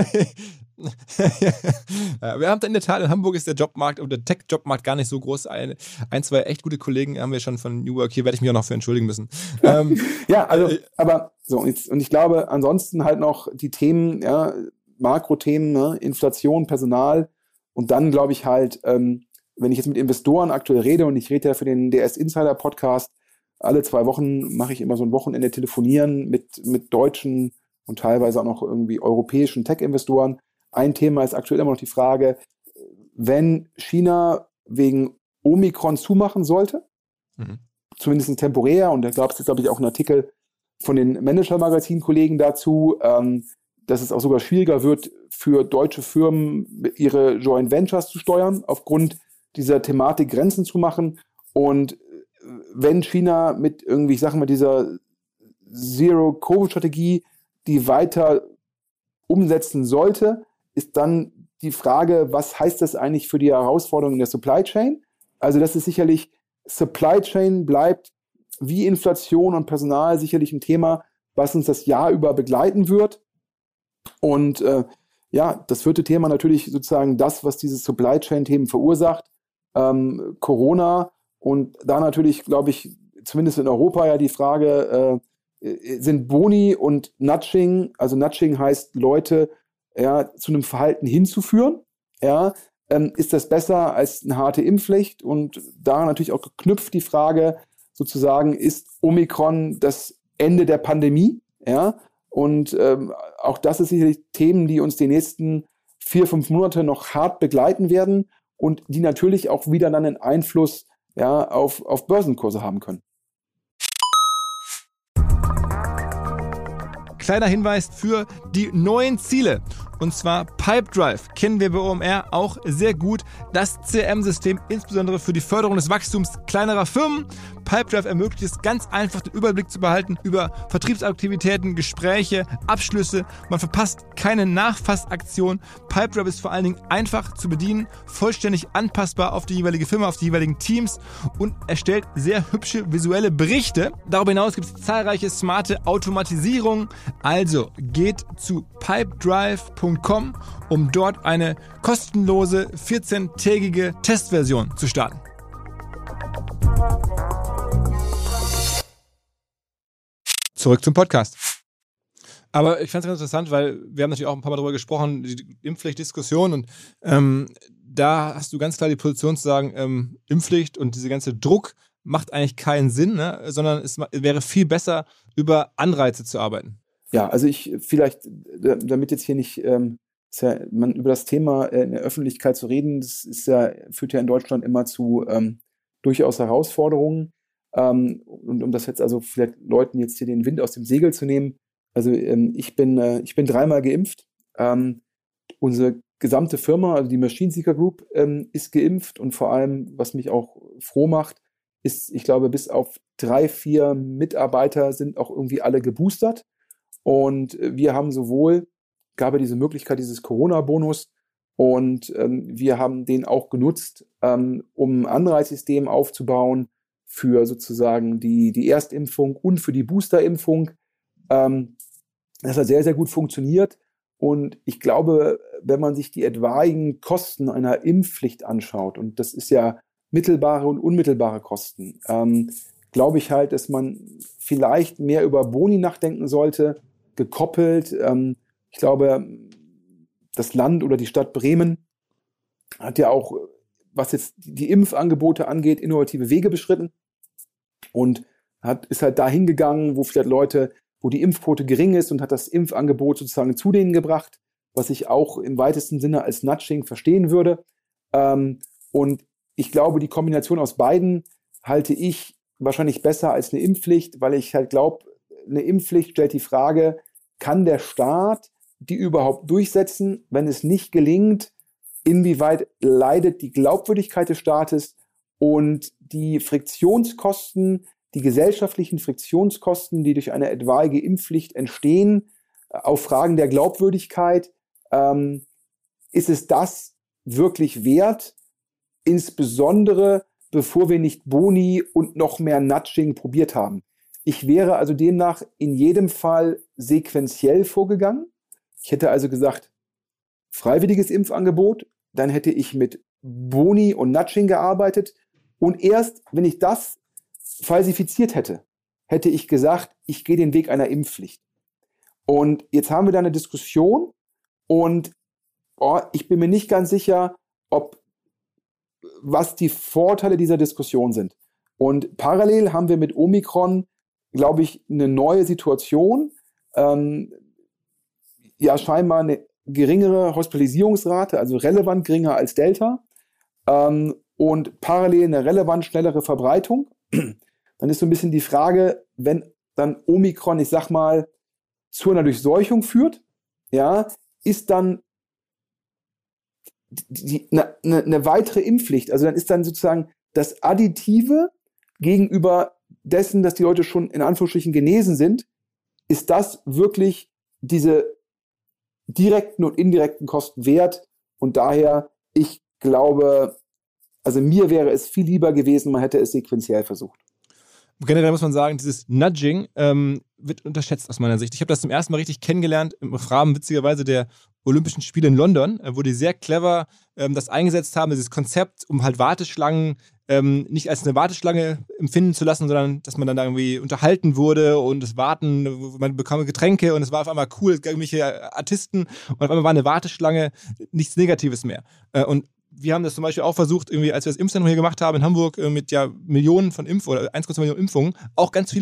Ja, wir haben in der Tat, in Hamburg ist der Jobmarkt oder der Tech-Jobmarkt gar nicht so groß. Ein, ein, zwei echt gute Kollegen haben wir schon von New Work. Hier werde ich mich auch noch für entschuldigen müssen. ähm,
ja, also, aber so, und, jetzt, und ich glaube, ansonsten halt noch die Themen, ja, Makrothemen, ne, Inflation, Personal und dann glaube ich halt, ähm, wenn ich jetzt mit Investoren aktuell rede und ich rede ja für den D S Insider Podcast, alle zwei Wochen mache ich immer so ein Wochenende telefonieren mit, mit deutschen und teilweise auch noch irgendwie europäischen Tech-Investoren. Ein Thema ist aktuell immer noch die Frage, wenn China wegen Omikron zumachen sollte, mhm. zumindest temporär, und da gab es jetzt, glaube ich, auch einen Artikel von den Manager-Magazin-Kollegen dazu, ähm, dass es auch sogar schwieriger wird, für deutsche Firmen ihre Joint Ventures zu steuern, aufgrund dieser Thematik Grenzen zu machen. Und wenn China mit irgendwie, ich sage mal, dieser Zero-Covid-Strategie die weiter umsetzen sollte, ist dann die Frage, was heißt das eigentlich für die Herausforderungen der Supply Chain? Also das ist sicherlich, Supply Chain bleibt wie Inflation und Personal sicherlich ein Thema, was uns das Jahr über begleiten wird. Und äh, ja, das vierte Thema natürlich sozusagen das, was diese Supply Chain-Themen verursacht, ähm, Corona. Und da natürlich, glaube ich, zumindest in Europa ja die Frage, äh, sind Boni und Nudging, also Nudging heißt Leute ja, zu einem Verhalten hinzuführen, ja, ähm, ist das besser als eine harte Impfpflicht? Und da natürlich auch geknüpft die Frage sozusagen, ist Omikron das Ende der Pandemie? Ja, und ähm, auch das ist sicherlich Themen, die uns die nächsten vier, fünf Monate noch hart begleiten werden und die natürlich auch wieder dann einen Einfluss ja, auf, auf Börsenkurse haben können.
Kleiner Hinweis für die neuen Ziele. Und zwar Pipedrive kennen wir bei O M R auch sehr gut. Das C R M-System, insbesondere für die Förderung des Wachstums kleinerer Firmen. Pipedrive ermöglicht es ganz einfach, den Überblick zu behalten über Vertriebsaktivitäten, Gespräche, Abschlüsse. Man verpasst keine Nachfassaktion. Pipedrive ist vor allen Dingen einfach zu bedienen, vollständig anpassbar auf die jeweilige Firma, auf die jeweiligen Teams und erstellt sehr hübsche visuelle Berichte. Darüber hinaus gibt es zahlreiche smarte Automatisierungen. Also geht zu pipedrive punkt com, um dort eine kostenlose vierzehntägige Testversion zu starten. Zurück zum Podcast. Aber ich fand es ganz interessant, weil wir haben natürlich auch ein paar Mal darüber gesprochen, die Impfpflichtdiskussion, und ähm, da hast du ganz klar die Position zu sagen, ähm, Impfpflicht und diese ganze Druck macht eigentlich keinen Sinn, ne? Sondern es wäre viel besser, über Anreize zu arbeiten.
Ja, also ich vielleicht, damit jetzt hier nicht ähm, ist ja, man über das Thema in der Öffentlichkeit zu reden, das ist ja, führt ja in Deutschland immer zu ähm, durchaus Herausforderungen. Ähm, und um das jetzt also vielleicht Leuten jetzt hier den Wind aus dem Segel zu nehmen, also ähm, ich bin äh, ich bin dreimal geimpft. Ähm, unsere gesamte Firma, also die Machine Seeker Group, ähm, ist geimpft, und vor allem, was mich auch froh macht, ist, ich glaube, bis auf drei, vier Mitarbeiter sind auch irgendwie alle geboostert. Und wir haben sowohl, gab es diese Möglichkeit dieses Corona-Bonus, und ähm, wir haben den auch genutzt, ähm, um ein Anreizsystem aufzubauen für sozusagen die, die Erstimpfung und für die Boosterimpfung. Ähm, das hat sehr, sehr gut funktioniert. Und ich glaube, wenn man sich die etwaigen Kosten einer Impfpflicht anschaut, und das ist ja mittelbare und unmittelbare Kosten, ähm, glaube ich halt, dass man vielleicht mehr über Boni nachdenken sollte, gekoppelt. Ähm, ich glaube, das Land oder die Stadt Bremen hat ja auch, was jetzt die Impfangebote angeht, innovative Wege beschritten und hat, ist halt dahin gegangen, wo vielleicht Leute, wo die Impfquote gering ist, und hat das Impfangebot sozusagen zu denen gebracht, was ich auch im weitesten Sinne als Nudging verstehen würde. Ähm, und ich glaube, die Kombination aus beiden halte ich wahrscheinlich besser als eine Impfpflicht, weil ich halt glaube, eine Impfpflicht stellt die Frage, kann der Staat die überhaupt durchsetzen? Wenn es nicht gelingt, inwieweit leidet die Glaubwürdigkeit des Staates und die Friktionskosten, die gesellschaftlichen Friktionskosten, die durch eine etwaige Impfpflicht entstehen, auf Fragen der Glaubwürdigkeit, ähm, ist es das wirklich wert, insbesondere bevor wir nicht Boni und noch mehr Nudging probiert haben. Ich wäre also demnach in jedem Fall sequenziell vorgegangen. Ich hätte also gesagt, freiwilliges Impfangebot, dann hätte ich mit Boni und Nudging gearbeitet, und erst, wenn ich das falsifiziert hätte, hätte ich gesagt, ich gehe den Weg einer Impfpflicht. Und jetzt haben wir da eine Diskussion, und oh, ich bin mir nicht ganz sicher, ob was die Vorteile dieser Diskussion sind. Und parallel haben wir mit Omikron, glaube ich, eine neue Situation. Ähm, ja, scheinbar eine geringere Hospitalisierungsrate, also relevant geringer als Delta. Ähm, und parallel eine relevant schnellere Verbreitung. Dann ist so ein bisschen die Frage, wenn dann Omikron, ich sag mal, zu einer Durchseuchung führt, ja, ist dann die, eine, eine weitere Impfpflicht, also dann ist dann sozusagen das Additive gegenüber dessen, dass die Leute schon in Anführungsstrichen genesen sind, ist das wirklich diese direkten und indirekten Kosten wert? Und daher, ich glaube, also mir wäre es viel lieber gewesen, man hätte es sequenziell versucht.
Generell muss man sagen, dieses Nudging ähm, wird unterschätzt aus meiner Sicht. Ich habe das zum ersten Mal richtig kennengelernt im Rahmen witzigerweise der Olympischen Spiele in London, wo die sehr clever ähm, das eingesetzt haben, dieses Konzept, um halt Warteschlangen ähm, nicht als eine Warteschlange empfinden zu lassen, sondern dass man dann da irgendwie unterhalten wurde und das Warten, man bekam Getränke und es war auf einmal cool, es gab irgendwelche Artisten und auf einmal war eine Warteschlange nichts Negatives mehr. Äh, und wir haben das zum Beispiel auch versucht, irgendwie, als wir das Impfzentrum hier gemacht haben in Hamburg äh, mit ja Millionen von Impf- oder eins Komma zwei Millionen Impfungen, auch ganz viele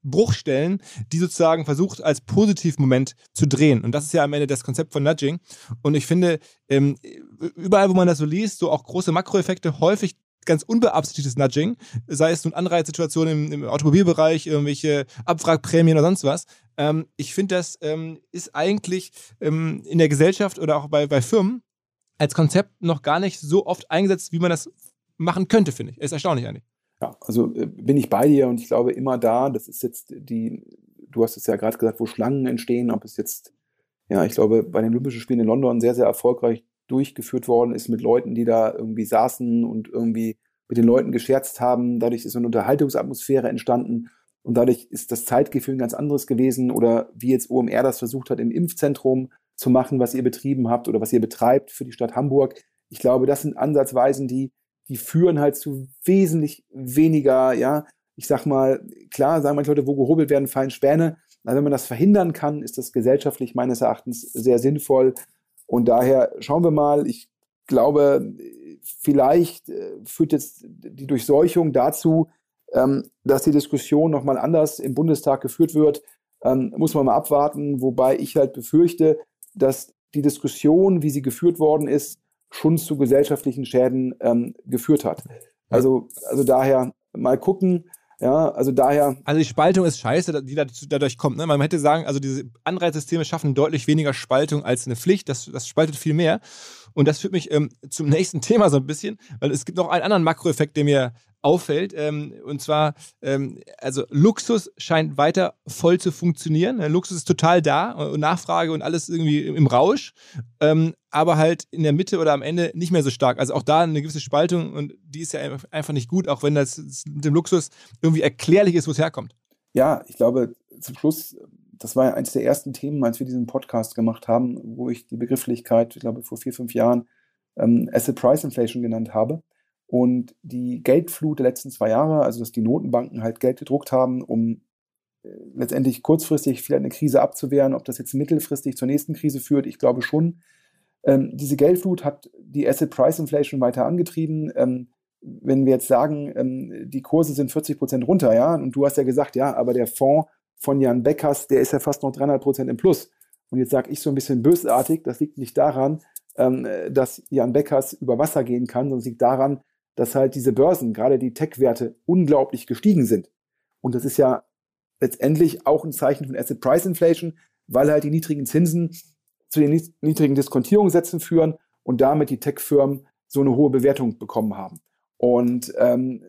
Bruchstellen, die sozusagen versucht, als Positivmoment zu drehen. Und das ist ja am Ende das Konzept von Nudging. Und ich finde, ähm, überall, wo man das so liest, so auch große Makroeffekte, häufig ganz unbeabsichtigtes Nudging, sei es nun Anreizsituationen im, im Automobilbereich, irgendwelche Abwrackprämien oder sonst was. Ähm, ich finde, das ähm, ist eigentlich ähm, in der Gesellschaft oder auch bei, bei Firmen als Konzept noch gar nicht so oft eingesetzt, wie man das machen könnte, finde ich. Ist erstaunlich eigentlich.
Ja, also äh, bin ich bei dir und ich glaube immer da, das ist jetzt die, du hast es ja gerade gesagt, wo Schlangen entstehen, ob es jetzt, ja, ich glaube, bei den Olympischen Spielen in London sehr, sehr erfolgreich durchgeführt worden ist mit Leuten, die da irgendwie saßen und irgendwie mit den Leuten gescherzt haben. Dadurch ist so eine Unterhaltungsatmosphäre entstanden und dadurch ist das Zeitgefühl ein ganz anderes gewesen oder wie jetzt O M R das versucht hat, im Impfzentrum zu machen, was ihr betrieben habt oder was ihr betreibt für die Stadt Hamburg. Ich glaube, das sind Ansatzweisen, die die führen halt zu wesentlich weniger, ja, ich sag mal, klar, sagen manche Leute, wo gehobelt werden, fallen Späne. Also wenn man das verhindern kann, ist das gesellschaftlich meines Erachtens sehr sinnvoll. Und daher schauen wir mal, ich glaube, vielleicht äh, führt jetzt die Durchseuchung dazu, ähm, dass die Diskussion nochmal anders im Bundestag geführt wird. Ähm, muss man mal abwarten, wobei ich halt befürchte, dass die Diskussion, wie sie geführt worden ist, schon zu gesellschaftlichen Schäden ähm, geführt hat. Also, also daher mal gucken, ja, also daher...
Also die Spaltung ist scheiße, die dadurch kommt. Ne? Man hätte sagen, also diese Anreizsysteme schaffen deutlich weniger Spaltung als eine Pflicht, das, das spaltet viel mehr. Und das führt mich ähm, zum nächsten Thema so ein bisschen, weil es gibt noch einen anderen Makroeffekt, der mir auffällt, ähm, und zwar, ähm, also Luxus scheint weiter voll zu funktionieren. Luxus ist total da und Nachfrage und alles irgendwie im Rausch, ähm, aber halt in der Mitte oder am Ende nicht mehr so stark. Also auch da eine gewisse Spaltung und die ist ja einfach nicht gut, auch wenn das mit dem Luxus irgendwie erklärlich ist, wo es herkommt.
Ja, ich glaube, zum Schluss, das war ja eines der ersten Themen, als wir diesen Podcast gemacht haben, wo ich die Begrifflichkeit, ich glaube vor vier, fünf Jahren, ähm, Asset Price Inflation genannt habe. Und die Geldflut der letzten zwei Jahre, also dass die Notenbanken halt Geld gedruckt haben, um äh, letztendlich kurzfristig vielleicht eine Krise abzuwehren, ob das jetzt mittelfristig zur nächsten Krise führt, ich glaube schon. Ähm, diese Geldflut hat die Asset Price Inflation weiter angetrieben. Ähm, wenn wir jetzt sagen, ähm, die Kurse sind vierzig Prozent runter, ja, und du hast ja gesagt, ja, aber der Fonds von Jan Beckers, der ist ja fast noch dreihundert Prozent im Plus. Und jetzt sage ich so ein bisschen bösartig, das liegt nicht daran, ähm, dass Jan Beckers über Wasser gehen kann, sondern es liegt daran, dass halt diese Börsen, gerade die Tech-Werte, unglaublich gestiegen sind. Und das ist ja letztendlich auch ein Zeichen von Asset Price Inflation, weil halt die niedrigen Zinsen zu den niedrigen Diskontierungssätzen führen und damit die Tech-Firmen so eine hohe Bewertung bekommen haben. Und ähm,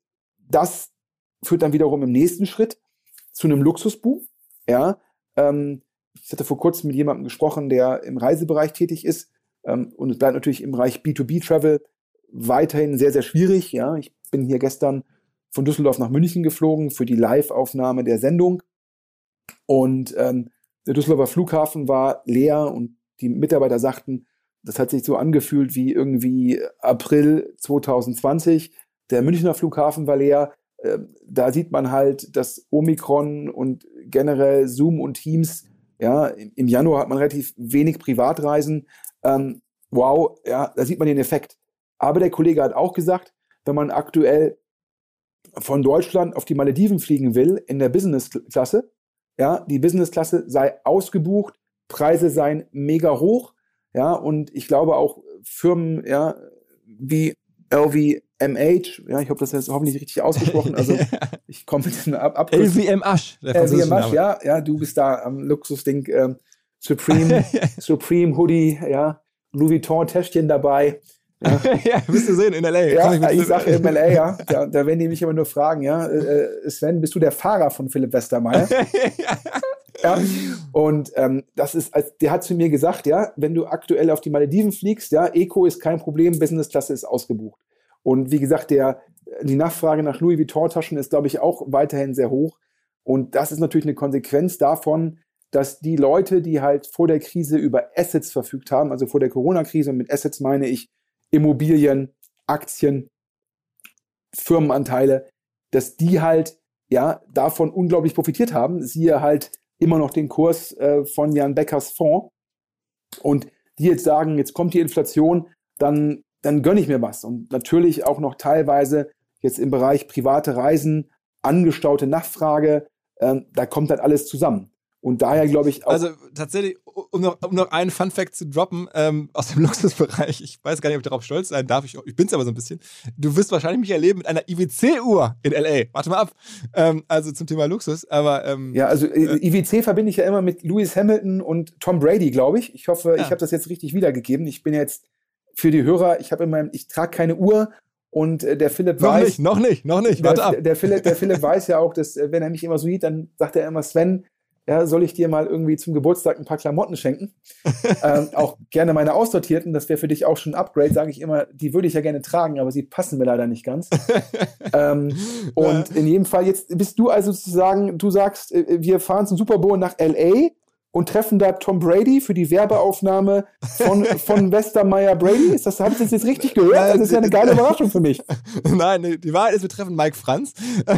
das führt dann wiederum im nächsten Schritt zu einem Luxusboom. Ja, ähm, ich hatte vor kurzem mit jemandem gesprochen, der im Reisebereich tätig ist, ähm, und es bleibt natürlich im Bereich B zwei B Travel weiterhin sehr, sehr schwierig. Ja, ich bin hier gestern von Düsseldorf nach München geflogen für die Live-Aufnahme der Sendung. Und ähm, der Düsseldorfer Flughafen war leer und die Mitarbeiter sagten, das hat sich so angefühlt wie irgendwie April zwanzig zwanzig. Der Münchner Flughafen war leer. Äh, da sieht man halt, dass Omikron und generell Zoom und Teams, ja, im Januar hat man relativ wenig Privatreisen. Ähm, wow, ja, da sieht man den Effekt. Aber der Kollege hat auch gesagt, wenn man aktuell von Deutschland auf die Malediven fliegen will, in der Business-Klasse, ja, die Business-Klasse sei ausgebucht, Preise seien mega hoch, ja, und ich glaube auch Firmen, ja, wie L V M H, ja, ich hoffe, das ist hoffentlich richtig ausgesprochen, also ich komme mit diesem Ab
L V M Asch,
der L V M Asch, ja, ja, du bist da am Luxusding, ähm, Supreme, Supreme Hoodie, ja, Louis Vuitton-Täschchen dabei. Ja,
ja, wirst du sehen, in L A.
Ja, ich, ich sage in L A, ja. Da, da werden die mich immer nur fragen, ja, äh, Sven, bist du der Fahrer von Philipp Westermeier? Ja. Und ähm, das ist, als, der hat zu mir gesagt, ja, wenn du aktuell auf die Malediven fliegst, ja, Eco ist kein Problem, Business-Klasse ist ausgebucht. Und wie gesagt, der, die Nachfrage nach Louis Vuitton-Taschen ist, glaube ich, auch weiterhin sehr hoch. Und das ist natürlich eine Konsequenz davon, dass die Leute, die halt vor der Krise über Assets verfügt haben, also vor der Corona-Krise, und mit Assets meine ich Immobilien, Aktien, Firmenanteile, dass die halt ja davon unglaublich profitiert haben. Siehe halt immer noch den Kurs äh, von Jan Beckers Fonds. Und die jetzt sagen, jetzt kommt die Inflation, dann, dann gönne ich mir was. Und natürlich auch noch teilweise jetzt im Bereich private Reisen, angestaute Nachfrage, ähm, da kommt dann alles zusammen. Und daher glaube ich auch...
Also tatsächlich, um noch, um noch einen Fun-Fact zu droppen, ähm, aus dem Luxusbereich, ich weiß gar nicht, ob ich darauf stolz sein darf, ich, ich bin es aber so ein bisschen, du wirst wahrscheinlich mich erleben mit einer I W C-Uhr in L A. Warte mal ab. Ähm, also zum Thema Luxus, aber... Ähm,
ja, also äh, I W C verbinde ich ja immer mit Lewis Hamilton und Tom Brady, glaube ich. Ich hoffe, ja. ich habe das jetzt richtig wiedergegeben. Ich bin jetzt für die Hörer, ich habe in meinem, ich trage keine Uhr und äh, der Philipp
noch
weiß...
Nicht, noch nicht, noch nicht, warte
der,
ab.
Der, der, Philipp, der Philipp weiß ja auch, dass, wenn er mich immer so sieht, dann sagt er immer, Sven, ja, soll ich dir mal irgendwie zum Geburtstag ein paar Klamotten schenken? ähm, auch gerne meine aussortierten, das wäre für dich auch schon ein Upgrade, sage ich immer, die würde ich ja gerne tragen, aber sie passen mir leider nicht ganz. ähm, und in jedem Fall, jetzt bist du also sozusagen, du sagst, wir fahren zum Super Bowl nach L A und treffen da Tom Brady für die Werbeaufnahme von, von Westermeier Brady. Ist das, habe ich das jetzt richtig gehört? Das ist ja eine geile Überraschung für mich.
Nein, die Wahrheit ist, wir treffen Mike Franz,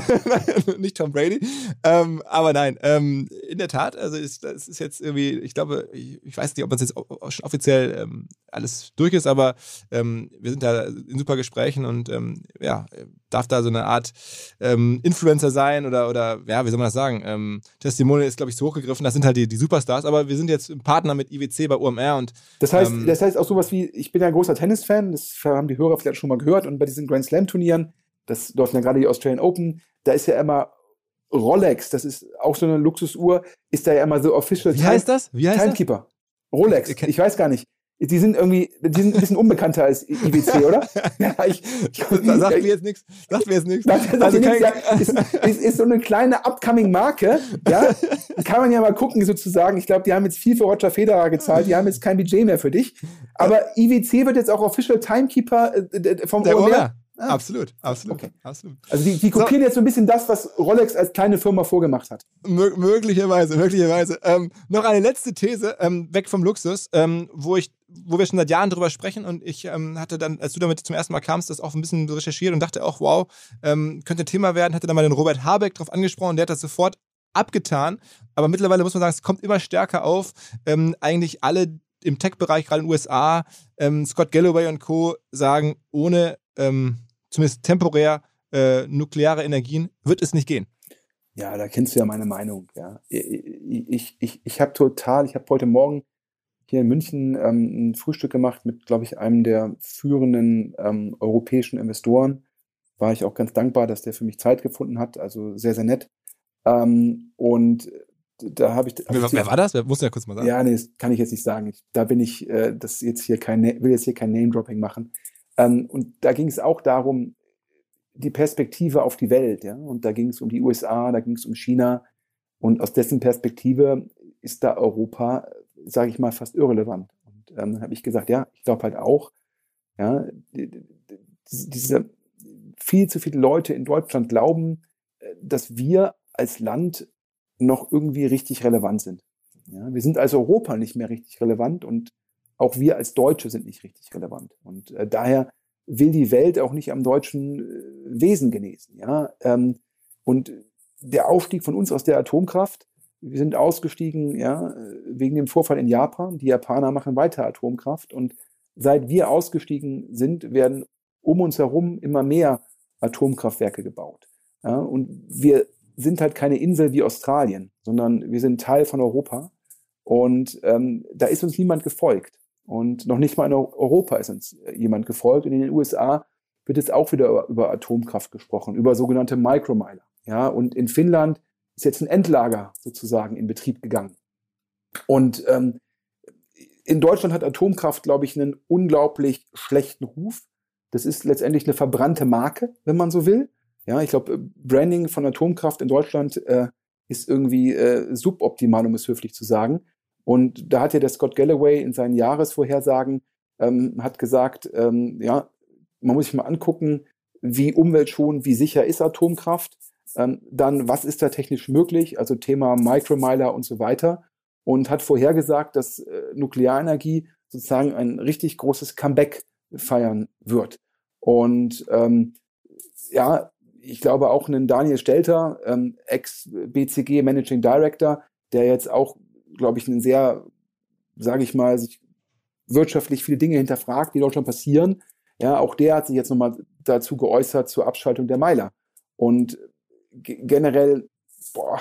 nicht Tom Brady. Ähm, aber nein, ähm, in der Tat, also es ist, ist jetzt irgendwie, ich glaube, ich, ich weiß nicht, ob das jetzt schon offiziell ähm, alles durch ist, aber ähm, wir sind da in super Gesprächen und ähm, ja, darf da so eine Art ähm, Influencer sein oder, oder ja, wie soll man das sagen? Ähm, Testimonial ist, glaube ich, zu hochgegriffen. Das sind halt die, die Superstars, aber wir sind jetzt Partner mit I W C bei U M R und
das heißt,
ähm,
das heißt auch sowas wie, ich bin ja ein großer Tennisfan, das haben die Hörer vielleicht schon mal gehört und bei diesen Grand Slam Turnieren, das läuft ja gerade die Australian Open, da ist ja immer Rolex, das ist auch so eine Luxusuhr, ist da ja immer so official
Wie heißt das? Wie heißt
Timekeeper. Das? Rolex, ich, ich weiß gar nicht. Die sind irgendwie, die sind ein bisschen unbekannter als I W C, oder? Ja, ich, ich,
da sagt mir jetzt nichts. Sagt mir jetzt nichts.
Also nix, ja, ist, ist, ist so eine kleine upcoming Marke, ja. Kann man ja mal gucken, sozusagen. Ich glaube, die haben jetzt viel für Roger Federer gezahlt. Die haben jetzt kein Budget mehr für dich. Aber I W C wird jetzt auch Official Timekeeper äh, vom
Der
O M R.
Ah. Absolut, absolut,
okay.
absolut.
Also die, die kopieren so. jetzt so ein bisschen das, was Rolex als kleine Firma vorgemacht hat.
Mö- möglicherweise, möglicherweise. Ähm, noch eine letzte These, ähm, weg vom Luxus, ähm, wo ich, wo wir schon seit Jahren drüber sprechen und ich ähm, hatte dann, als du damit zum ersten Mal kamst, das auch ein bisschen recherchiert und dachte auch, wow, ähm, könnte ein Thema werden, hatte dann mal den Robert Habeck drauf angesprochen, der hat das sofort abgetan, aber mittlerweile muss man sagen, es kommt immer stärker auf, ähm, eigentlich alle im Tech-Bereich, gerade in den U S A, ähm, Scott Galloway und Co. sagen, ohne ähm, zumindest temporär äh, nukleare Energien wird es nicht gehen.
Ja, da kennst du ja meine Meinung. Ja. Ich, ich, ich, ich habe total, ich habe heute Morgen hier in München ähm, ein Frühstück gemacht mit, glaube ich, einem der führenden ähm, europäischen Investoren. War ich auch ganz dankbar, dass der für mich Zeit gefunden hat. Also sehr, sehr nett. Ähm, und da habe ich... Hab
wer,
ich
wer war das? Wer muss ja kurz mal sagen.
Ja, nee, das kann ich jetzt nicht sagen. Ich, da bin ich, äh, das jetzt hier kein, will jetzt hier kein Name-Dropping machen. Ähm, und da ging es auch darum, die Perspektive auf die Welt. Ja? Und da ging es um die U S A, da ging es um China. Und aus dessen Perspektive ist da Europa, sage ich mal, fast irrelevant. Und ähm, dann habe ich gesagt, ja, ich glaube halt auch, ja, diese viel zu viele Leute in Deutschland glauben, dass wir als Land noch irgendwie richtig relevant sind. Ja? Wir sind als Europa nicht mehr richtig relevant und auch wir als Deutsche sind nicht richtig relevant. Und äh, daher will die Welt auch nicht am deutschen äh, Wesen genesen. Ja? Ähm, und der Aufstieg von uns aus der Atomkraft, wir sind ausgestiegen, ja, wegen dem Vorfall in Japan. Die Japaner machen weiter Atomkraft. Und seit wir ausgestiegen sind, werden um uns herum immer mehr Atomkraftwerke gebaut. Ja? Und wir sind halt keine Insel wie Australien, sondern wir sind Teil von Europa. Und ähm, da ist uns niemand gefolgt. Und noch nicht mal in Europa ist uns jemand gefolgt. Und in den U S A wird jetzt auch wieder über, über Atomkraft gesprochen, über sogenannte Micromiler. Ja, und in Finnland ist jetzt ein Endlager sozusagen in Betrieb gegangen. Und ähm, in Deutschland hat Atomkraft, glaube ich, einen unglaublich schlechten Ruf. Das ist letztendlich eine verbrannte Marke, wenn man so will. Ja, ich glaube, Branding von Atomkraft in Deutschland äh, ist irgendwie äh, suboptimal, um es höflich zu sagen. Und da hat ja der Scott Galloway in seinen Jahresvorhersagen ähm, hat gesagt, ähm, ja, man muss sich mal angucken, wie umweltschonend, wie sicher ist Atomkraft. Ähm, dann, was ist da technisch möglich? Also Thema Micromiler und so weiter. Und hat vorhergesagt, dass äh, Nuklearenergie sozusagen ein richtig großes Comeback feiern wird. Und ähm, ja, ich glaube auch einen Daniel Stelter, ähm, Ex-B C G Managing Director, der jetzt auch, glaube ich, einen sehr, sage ich mal, sich wirtschaftlich viele Dinge hinterfragt, die dort schon passieren. Ja, auch der hat sich jetzt nochmal dazu geäußert zur Abschaltung der Meiler. Und g- generell, boah,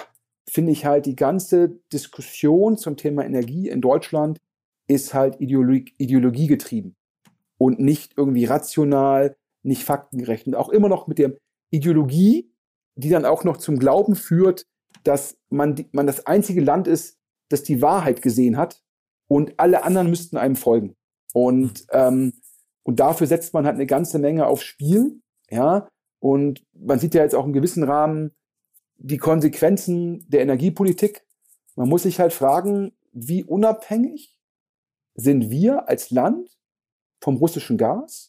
finde ich halt, die ganze Diskussion zum Thema Energie in Deutschland ist halt Ideologie, Ideologie getrieben und nicht irgendwie rational, nicht faktengerecht. Und auch immer noch mit der Ideologie, die dann auch noch zum Glauben führt, dass man, die, man das einzige Land ist, das die Wahrheit gesehen hat und alle anderen müssten einem folgen. Und, ähm, und dafür setzt man halt eine ganze Menge aufs Spiel. Ja? Und man sieht ja jetzt auch im gewissen Rahmen die Konsequenzen der Energiepolitik. Man muss sich halt fragen, wie unabhängig sind wir als Land vom russischen Gas?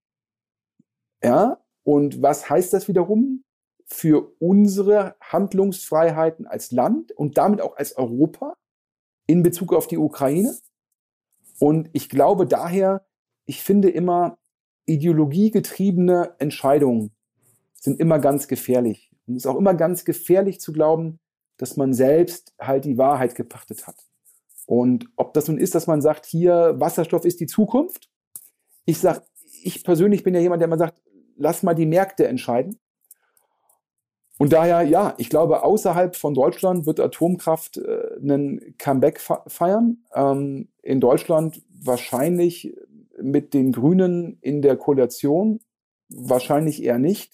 Ja, und was heißt das wiederum für unsere Handlungsfreiheiten als Land und damit auch als Europa in Bezug auf die Ukraine? Und ich glaube daher, ich finde immer, ideologiegetriebene Entscheidungen sind immer ganz gefährlich. Und es ist auch immer ganz gefährlich zu glauben, dass man selbst halt die Wahrheit gepachtet hat. Und ob das nun ist, dass man sagt, hier, Wasserstoff ist die Zukunft. Ich sag, ich persönlich bin ja jemand, der immer sagt, lass mal die Märkte entscheiden. Und daher, ja, ich glaube, außerhalb von Deutschland wird Atomkraft äh, einen Comeback feiern. Ähm, in Deutschland wahrscheinlich mit den Grünen in der Koalition, wahrscheinlich eher nicht.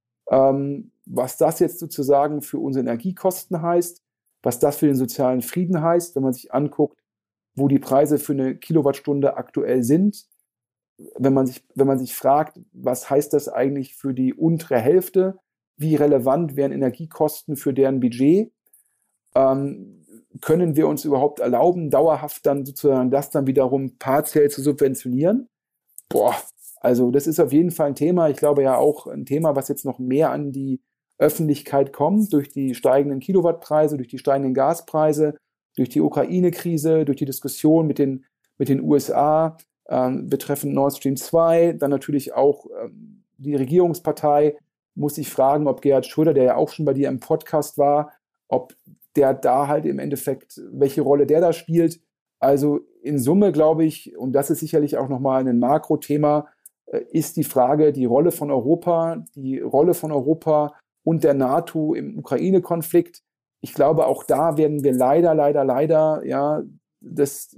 Ähm, was das jetzt sozusagen für unsere Energiekosten heißt, was das für den sozialen Frieden heißt, wenn man sich anguckt, wo die Preise für eine Kilowattstunde aktuell sind, wenn man sich, wenn man sich fragt, was heißt das eigentlich für die untere Hälfte, wie relevant wären Energiekosten für deren Budget, ähm, können wir uns überhaupt erlauben, dauerhaft dann sozusagen das dann wiederum partiell zu subventionieren? Boah, also das ist auf jeden Fall ein Thema, ich glaube ja auch ein Thema, was jetzt noch mehr an die Öffentlichkeit kommt, durch die steigenden Kilowattpreise, durch die steigenden Gaspreise, durch die Ukraine-Krise, durch die Diskussion mit den, mit den U S A ähm, betreffend Nord Stream zwei, dann natürlich auch ähm, die Regierungspartei, muss ich fragen, ob Gerhard Schröder, der ja auch schon bei dir im Podcast war, ob der da halt im Endeffekt, welche Rolle der da spielt. Also in Summe glaube ich, und das ist sicherlich auch nochmal ein Makrothema, äh, ist die Frage, die Rolle von Europa, die Rolle von Europa und der NATO im Ukraine-Konflikt. Ich glaube, auch da werden wir leider, leider, leider, ja, das,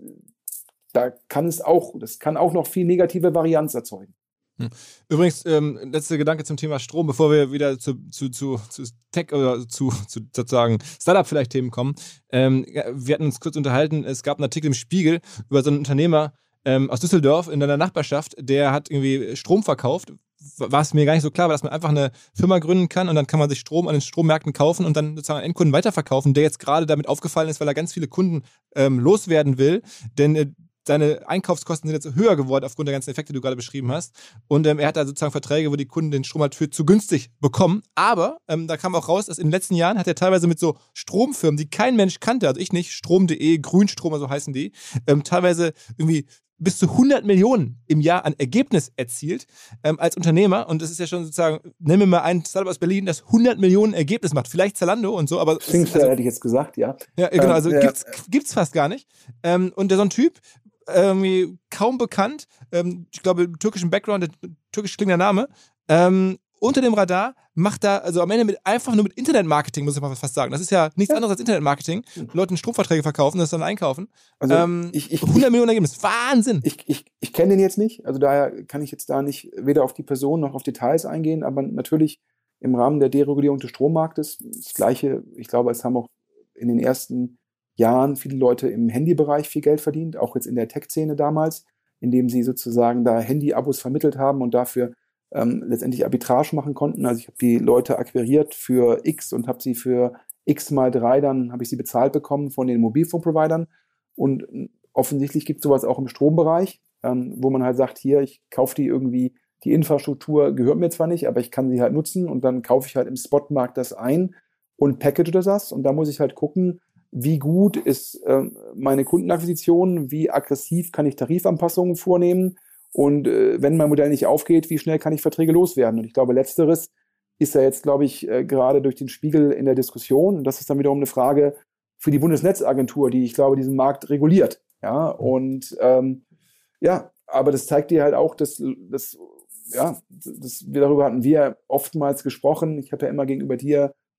da kann es auch, das kann auch noch viel negative Varianz erzeugen.
Übrigens, ähm, letzter Gedanke zum Thema Strom, bevor wir wieder zu, zu, zu, zu Tech oder zu, zu sozusagen Startup vielleicht Themen kommen. Ähm, wir hatten uns kurz unterhalten, es gab einen Artikel im Spiegel über so einen Unternehmer ähm, aus Düsseldorf in deiner Nachbarschaft, der hat irgendwie Strom verkauft. War es mir gar nicht so klar, dass man einfach eine Firma gründen kann und dann kann man sich Strom an den Strommärkten kaufen und dann sozusagen an Endkunden weiterverkaufen, der jetzt gerade damit aufgefallen ist, weil er ganz viele Kunden ähm, loswerden will, denn äh, seine Einkaufskosten sind jetzt höher geworden aufgrund der ganzen Effekte, die du gerade beschrieben hast. Und ähm, er hat da sozusagen Verträge, wo die Kunden den Strom halt für zu günstig bekommen. Aber ähm, da kam auch raus, dass in den letzten Jahren hat er teilweise mit so Stromfirmen, die kein Mensch kannte, also ich nicht, Strom punkt de, Grünstrom, so heißen die, ähm, teilweise irgendwie bis zu hundert Millionen im Jahr an Ergebnis erzielt ähm, als Unternehmer. Und das ist ja schon sozusagen, nennen wir mal ein Startup aus Berlin, das hundert Millionen Ergebnis macht. Vielleicht Zalando und so, aber...
Singstar also, hätte ich jetzt gesagt, ja.
Ja, genau, also
ähm,
gibt's,
ja.
gibt's fast gar nicht. Ähm, und der so ein Typ, irgendwie kaum bekannt, ähm, ich glaube, türkischen Background, der türkisch klingender Name, ähm, unter dem Radar, macht da, also am Ende mit, einfach nur mit Internetmarketing, muss ich mal fast sagen. Das ist ja nichts ja. anderes als Internetmarketing. Leuten Stromverträge verkaufen, das dann einkaufen.
Also
ähm,
ich, ich,
hundert Millionen Ergebnis, Wahnsinn!
Ich, ich, ich kenne den jetzt nicht, also daher kann ich jetzt da nicht weder auf die Person noch auf Details eingehen, aber natürlich im Rahmen der Deregulierung des Strommarktes, das Gleiche, ich glaube, es haben auch in den ersten Jahren viele Leute im Handybereich viel Geld verdient, auch jetzt in der Tech-Szene damals, indem sie sozusagen da Handy-Abos vermittelt haben und dafür ähm, letztendlich Arbitrage machen konnten. Also ich habe die Leute akquiriert für X und habe sie für X mal drei, dann habe ich sie bezahlt bekommen von den Mobilfunkprovidern. Und offensichtlich gibt es sowas auch im Strombereich, ähm, wo man halt sagt, hier, ich kaufe die irgendwie, die Infrastruktur gehört mir zwar nicht, aber ich kann sie halt nutzen und dann kaufe ich halt im Spotmarkt das ein und package das. Und da muss ich halt gucken, wie gut ist äh, meine Kundenakquisition, wie aggressiv kann ich Tarifanpassungen vornehmen und äh, wenn mein Modell nicht aufgeht, wie schnell kann ich Verträge loswerden. Und ich glaube, letzteres ist ja jetzt, glaube ich, äh, gerade durch den Spiegel in der Diskussion. Und das ist dann wiederum eine Frage für die Bundesnetzagentur, die, ich glaube, diesen Markt reguliert. Ja, und ähm, ja, aber das zeigt dir halt auch, dass, dass ja, das, wir darüber hatten wir oftmals gesprochen. Ich habe ja immer gegenüber dir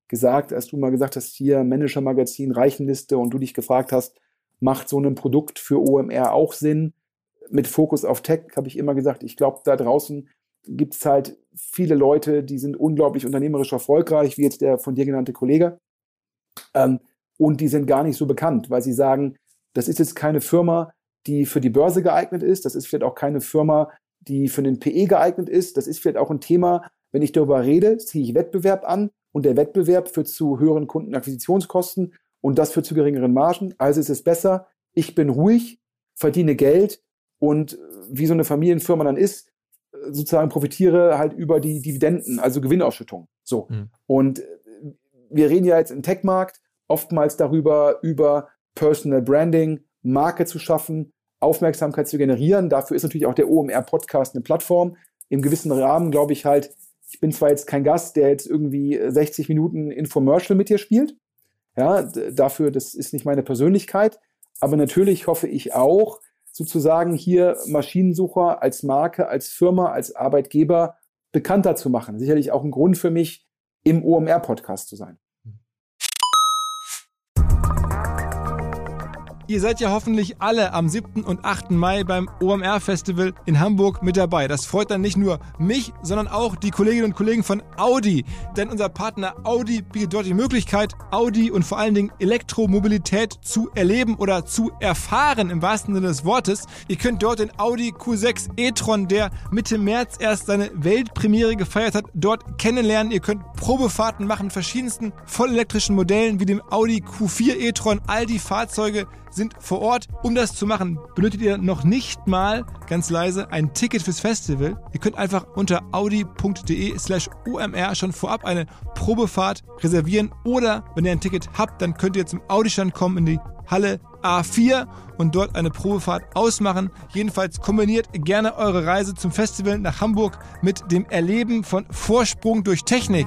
gesagt, als du mal gesagt hast, hier Manager-Magazin, Reichenliste und du dich gefragt hast, macht so ein Produkt für O M R auch Sinn? Mit Fokus auf Tech habe ich immer gesagt, ich glaube, da draußen gibt es halt viele Leute, die sind unglaublich unternehmerisch erfolgreich, wie jetzt der von dir genannte Kollege. Ähm, und die sind gar nicht so bekannt, weil sie sagen, das ist jetzt keine Firma, die für die Börse geeignet ist. Das ist vielleicht auch keine Firma, die für den P E geeignet ist. Das ist vielleicht auch ein Thema, wenn ich darüber rede, ziehe ich Wettbewerb an und der Wettbewerb führt zu höheren Kundenakquisitionskosten und das führt zu geringeren Margen. Also ist es besser, ich bin ruhig, verdiene Geld und wie so eine Familienfirma dann ist, sozusagen profitiere halt über die Dividenden, also Gewinnausschüttung. So. Mhm. Und wir reden ja jetzt im Tech-Markt oftmals darüber, über Personal Branding, Marke zu schaffen, Aufmerksamkeit zu generieren. Dafür ist natürlich auch der O M R-Podcast eine Plattform. Im gewissen Rahmen glaube ich halt, ich bin zwar jetzt kein Gast, der jetzt irgendwie sechzig Minuten Infomercial mit dir spielt. Ja, d- dafür, das ist nicht meine Persönlichkeit. Aber natürlich hoffe ich auch, sozusagen hier Maschinensucher als Marke, als Firma, als Arbeitgeber bekannter zu machen. Sicherlich auch ein Grund für mich, im O M R-Podcast zu sein.
Ihr seid ja hoffentlich alle am siebten und achten Mai beim O M R-Festival in Hamburg mit dabei. Das freut dann nicht nur mich, sondern auch die Kolleginnen und Kollegen von Audi. Denn unser Partner Audi bietet dort die Möglichkeit, Audi und vor allen Dingen Elektromobilität zu erleben oder zu erfahren, im wahrsten Sinne des Wortes. Ihr könnt dort den Audi Q sechs e-tron, der Mitte März erst seine Weltpremiere gefeiert hat, dort kennenlernen. Ihr könnt Probefahrten machen mit verschiedensten vollelektrischen Modellen wie dem Audi Q vier e-tron. All die Fahrzeuge sind vor Ort. Um das zu machen, benötigt ihr noch nicht mal, ganz leise, ein Ticket fürs Festival. Ihr könnt einfach unter audi.de slash omr schon vorab eine Probefahrt reservieren oder, wenn ihr ein Ticket habt, dann könnt ihr zum Audi-Stand kommen in die Halle A vier und dort eine Probefahrt ausmachen. Jedenfalls kombiniert gerne eure Reise zum Festival nach Hamburg mit dem Erleben von Vorsprung durch Technik.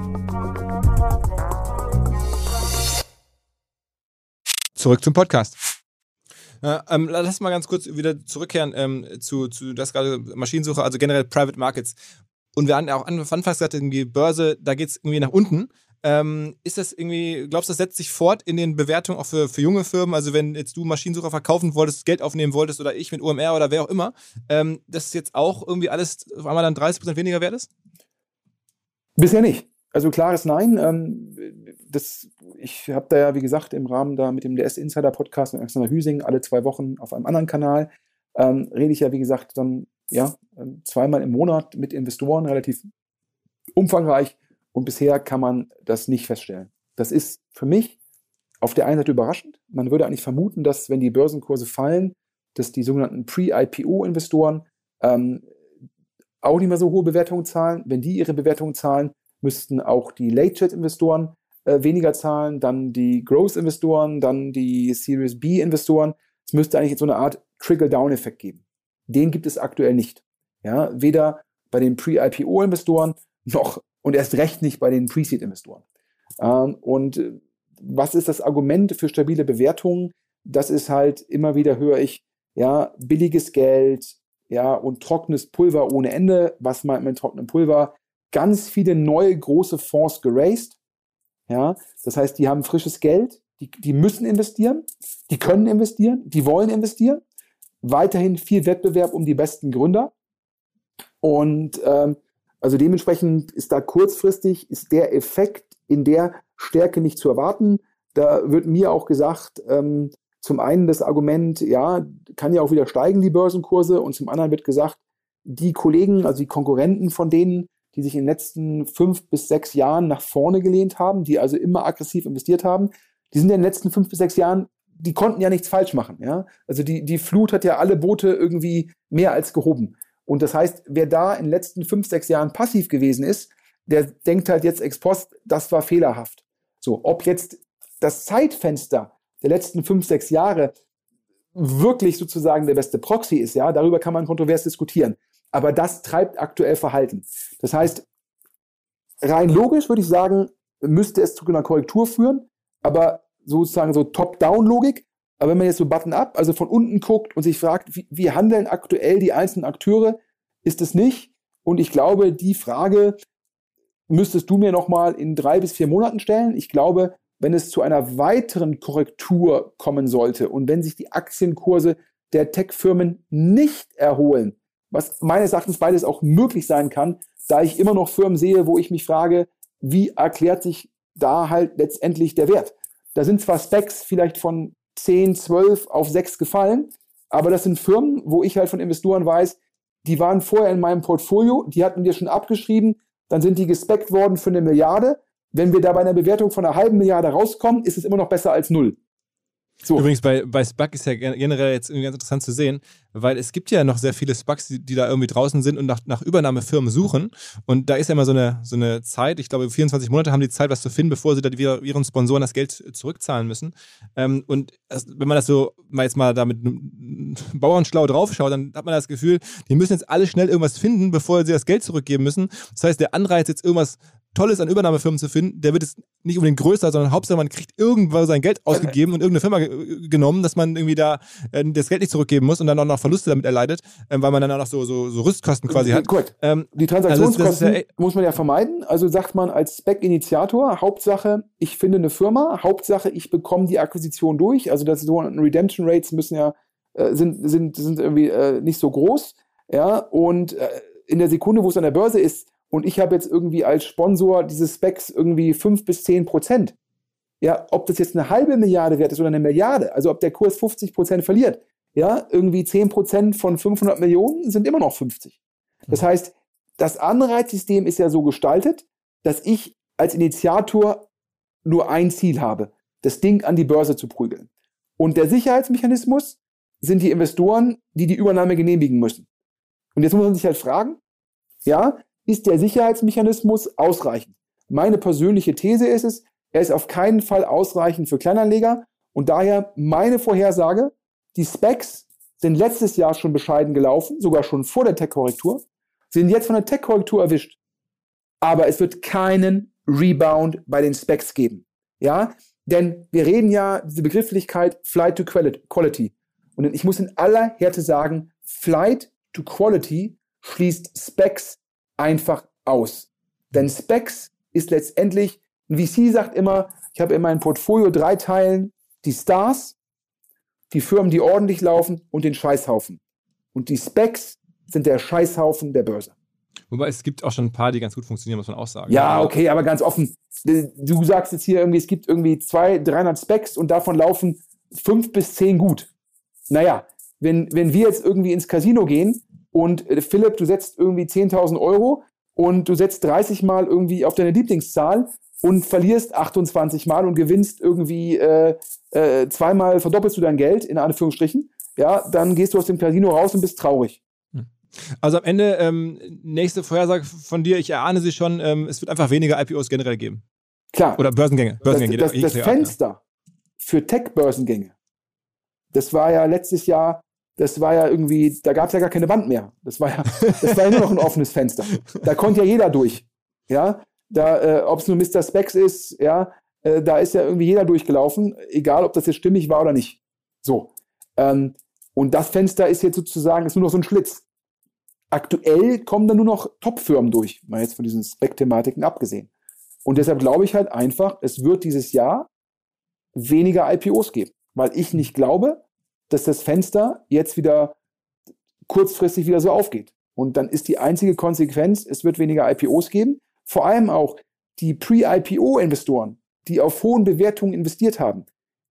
Zurück zum Podcast. Äh, ähm, lass mal ganz kurz wieder zurückkehren ähm, zu, zu das gerade Maschinensuche, also generell Private Markets. Und wir hatten ja auch anfangs gesagt, irgendwie Börse, da geht es irgendwie nach unten. Ähm, ist das irgendwie, glaubst du, das setzt sich fort in den Bewertungen auch für, für junge Firmen? Also wenn jetzt du Maschinensucher verkaufen wolltest, Geld aufnehmen wolltest oder ich mit O M R oder wer auch immer, ähm, dass jetzt auch irgendwie alles auf einmal dann dreißig Prozent weniger wert ist?
Bisher nicht. Also klares Nein. Ähm, das, ich habe da ja, wie gesagt, im Rahmen da mit dem D S Insider Podcast mit Alexander Hüsing alle zwei Wochen auf einem anderen Kanal, ähm, rede ich ja, wie gesagt, dann ja zweimal im Monat mit Investoren, relativ umfangreich. Und bisher kann man das nicht feststellen. Das ist für mich auf der einen Seite überraschend. Man würde eigentlich vermuten, dass, wenn die Börsenkurse fallen, dass die sogenannten Pre-I P O-Investoren ähm, auch nicht mehr so hohe Bewertungen zahlen. Wenn die ihre Bewertungen zahlen, müssten auch die Late-Chat-Investoren äh, weniger zahlen, dann die Growth-Investoren, dann die Series B-Investoren. Es müsste eigentlich so eine Art Trickle-Down-Effekt geben. Den gibt es aktuell nicht. Ja, weder bei den Pre-I P O-Investoren noch und erst recht nicht bei den Pre-Seed-Investoren. Ähm, und was ist das Argument für stabile Bewertungen? Das ist halt, immer wieder höre ich, ja, billiges Geld, ja, und trockenes Pulver ohne Ende. Was meint man mit trockenem Pulver? Ganz viele neue große Fonds geraced. Ja, das heißt, die haben frisches Geld, die, die müssen investieren, die können investieren, die wollen investieren. Weiterhin viel Wettbewerb um die besten Gründer. Und ähm, also dementsprechend ist da kurzfristig ist der Effekt in der Stärke nicht zu erwarten. Da wird mir auch gesagt, ähm, zum einen das Argument, ja, kann ja auch wieder steigen, die Börsenkurse, und zum anderen wird gesagt, die Kollegen, also die Konkurrenten von denen, die sich in den letzten fünf bis sechs Jahren nach vorne gelehnt haben, die also immer aggressiv investiert haben, die sind in den letzten fünf bis sechs Jahren, die konnten ja nichts falsch machen. Ja? Also die, die Flut hat ja alle Boote irgendwie mehr als gehoben. Und das heißt, wer da in den letzten fünf, sechs Jahren passiv gewesen ist, der denkt halt jetzt ex post, das war fehlerhaft. So, ob jetzt das Zeitfenster der letzten fünf, sechs Jahre wirklich sozusagen der beste Proxy ist, ja, darüber kann man kontrovers diskutieren. Aber das treibt aktuell Verhalten. Das heißt, rein logisch würde ich sagen, müsste es zu einer Korrektur führen, aber sozusagen so Top-Down-Logik. Aber wenn man jetzt so Button-up, also von unten guckt und sich fragt, wie, wie handeln aktuell die einzelnen Akteure, ist es nicht. Und ich glaube, die Frage müsstest du mir nochmal in drei bis vier Monaten stellen. Ich glaube, wenn es zu einer weiteren Korrektur kommen sollte und wenn sich die Aktienkurse der Tech-Firmen nicht erholen, was meines Erachtens beides auch möglich sein kann, da ich immer noch Firmen sehe, wo ich mich frage, wie erklärt sich da halt letztendlich der Wert? Da sind zwar Specs vielleicht von zehn, zwölf auf sechs gefallen, aber das sind Firmen, wo ich halt von Investoren weiß, die waren vorher in meinem Portfolio, die hatten wir schon abgeschrieben, dann sind die gespeckt worden für eine Milliarde. Wenn wir da bei einer Bewertung von einer halben Milliarde rauskommen, ist es immer noch besser als null. So.
Übrigens, bei, bei SPAC ist ja generell jetzt ganz interessant zu sehen, weil es gibt ja noch sehr viele SPACs, die, die da irgendwie draußen sind und nach, nach Übernahmefirmen suchen. Und da ist ja immer so eine, so eine Zeit, ich glaube vierundzwanzig Monate haben die Zeit, was zu finden, bevor sie dann wieder ihren Sponsoren das Geld zurückzahlen müssen. Ähm, und das, wenn man das so mal jetzt mal da mit Bauernschlau draufschaut, dann hat man das Gefühl, die müssen jetzt alle schnell irgendwas finden, bevor sie das Geld zurückgeben müssen. Das heißt, der Anreiz, jetzt irgendwas Tolles an Übernahmefirmen zu finden, der wird jetzt nicht unbedingt größer, sondern Hauptsache man kriegt irgendwo sein Geld ausgegeben und irgendeine Firma ge- genommen, dass man irgendwie da äh, das Geld nicht zurückgeben muss und dann auch noch Verluste damit erleidet, äh, weil man dann auch noch so, so, so Rüstkosten quasi hat.
Gut.
Ähm,
Die Transaktionskosten
also das, das ja,
muss man ja vermeiden. Also sagt man als Spec-Initiator, Hauptsache, ich finde eine Firma, Hauptsache, ich bekomme die Akquisition durch. Also das so Redemption Rates müssen ja, äh, sind, sind, sind irgendwie äh, nicht so groß. Ja, und äh, in der Sekunde, wo es an der Börse ist, und ich habe jetzt irgendwie als Sponsor dieses Specs irgendwie fünf bis zehn Prozent. Ja, ob das jetzt eine halbe Milliarde wert ist oder eine Milliarde, also ob der Kurs fünfzig Prozent verliert, ja, irgendwie zehn Prozent von fünfhundert Millionen sind immer noch fünfzig. Das heißt, das Anreizsystem ist ja so gestaltet, dass ich als Initiator nur ein Ziel habe, das Ding an die Börse zu prügeln. Und der Sicherheitsmechanismus sind die Investoren, die die Übernahme genehmigen müssen. Und jetzt muss man sich halt fragen, ja, ist der Sicherheitsmechanismus ausreichend? Meine persönliche These ist es, er ist auf keinen Fall ausreichend für Kleinanleger und daher meine Vorhersage, die Specs sind letztes Jahr schon bescheiden gelaufen, sogar schon vor der Tech-Korrektur, sind jetzt von der Tech-Korrektur erwischt. Aber es wird keinen Rebound bei den Specs geben. Ja, denn wir reden ja diese Begrifflichkeit Flight to Quality. Und ich muss in aller Härte sagen, Flight to Quality schließt Specs einfach aus. Denn Specs ist letztendlich, ein V C sagt immer, ich habe in meinem Portfolio drei Teilen, die Stars, die Firmen, die ordentlich laufen und den Scheißhaufen. Und die Specs sind der Scheißhaufen der Börse.
Wobei es gibt auch schon ein paar, die ganz gut funktionieren, muss man auch sagen.
Ja, okay, aber ganz offen. Du sagst jetzt hier irgendwie, es gibt irgendwie zweihundert, dreihundert Specs und davon laufen fünf bis zehn gut. Naja, wenn, wenn wir jetzt irgendwie ins Casino gehen und äh, Philipp, du setzt irgendwie zehntausend Euro und du setzt dreißig Mal irgendwie auf deine Lieblingszahl und verlierst achtundzwanzig Mal und gewinnst irgendwie äh, äh, zweimal, verdoppelst du dein Geld, in Anführungsstrichen, ja, dann gehst du aus dem Casino raus und bist traurig.
Also am Ende, ähm, nächste Vorhersage von dir, ich erahne sie schon, ähm, es wird einfach weniger I P Os generell geben.
Klar.
Oder Börsengänge. Börsengänge
das das, das
jeder,
Fenster
ja.
für Tech-Börsengänge, das war ja letztes Jahr, das war ja irgendwie, da gab es ja gar keine Wand mehr. Das war ja, das war ja nur noch ein offenes Fenster. Da konnte ja jeder durch. Ja, da, äh, ob es nur Mister Specs ist, ja, äh, da ist ja irgendwie jeder durchgelaufen, egal ob das jetzt stimmig war oder nicht. So. Ähm, und das Fenster ist jetzt sozusagen, ist nur noch so ein Schlitz. Aktuell kommen da nur noch Top-Firmen durch, mal jetzt von diesen Spec-Thematiken abgesehen. Und deshalb glaube ich halt einfach, es wird dieses Jahr weniger I P Os geben, weil ich nicht glaube, dass das Fenster jetzt wieder kurzfristig wieder so aufgeht. Und dann ist die einzige Konsequenz, es wird weniger I P Os geben. Vor allem auch die Pre-I P O-Investoren, die auf hohen Bewertungen investiert haben.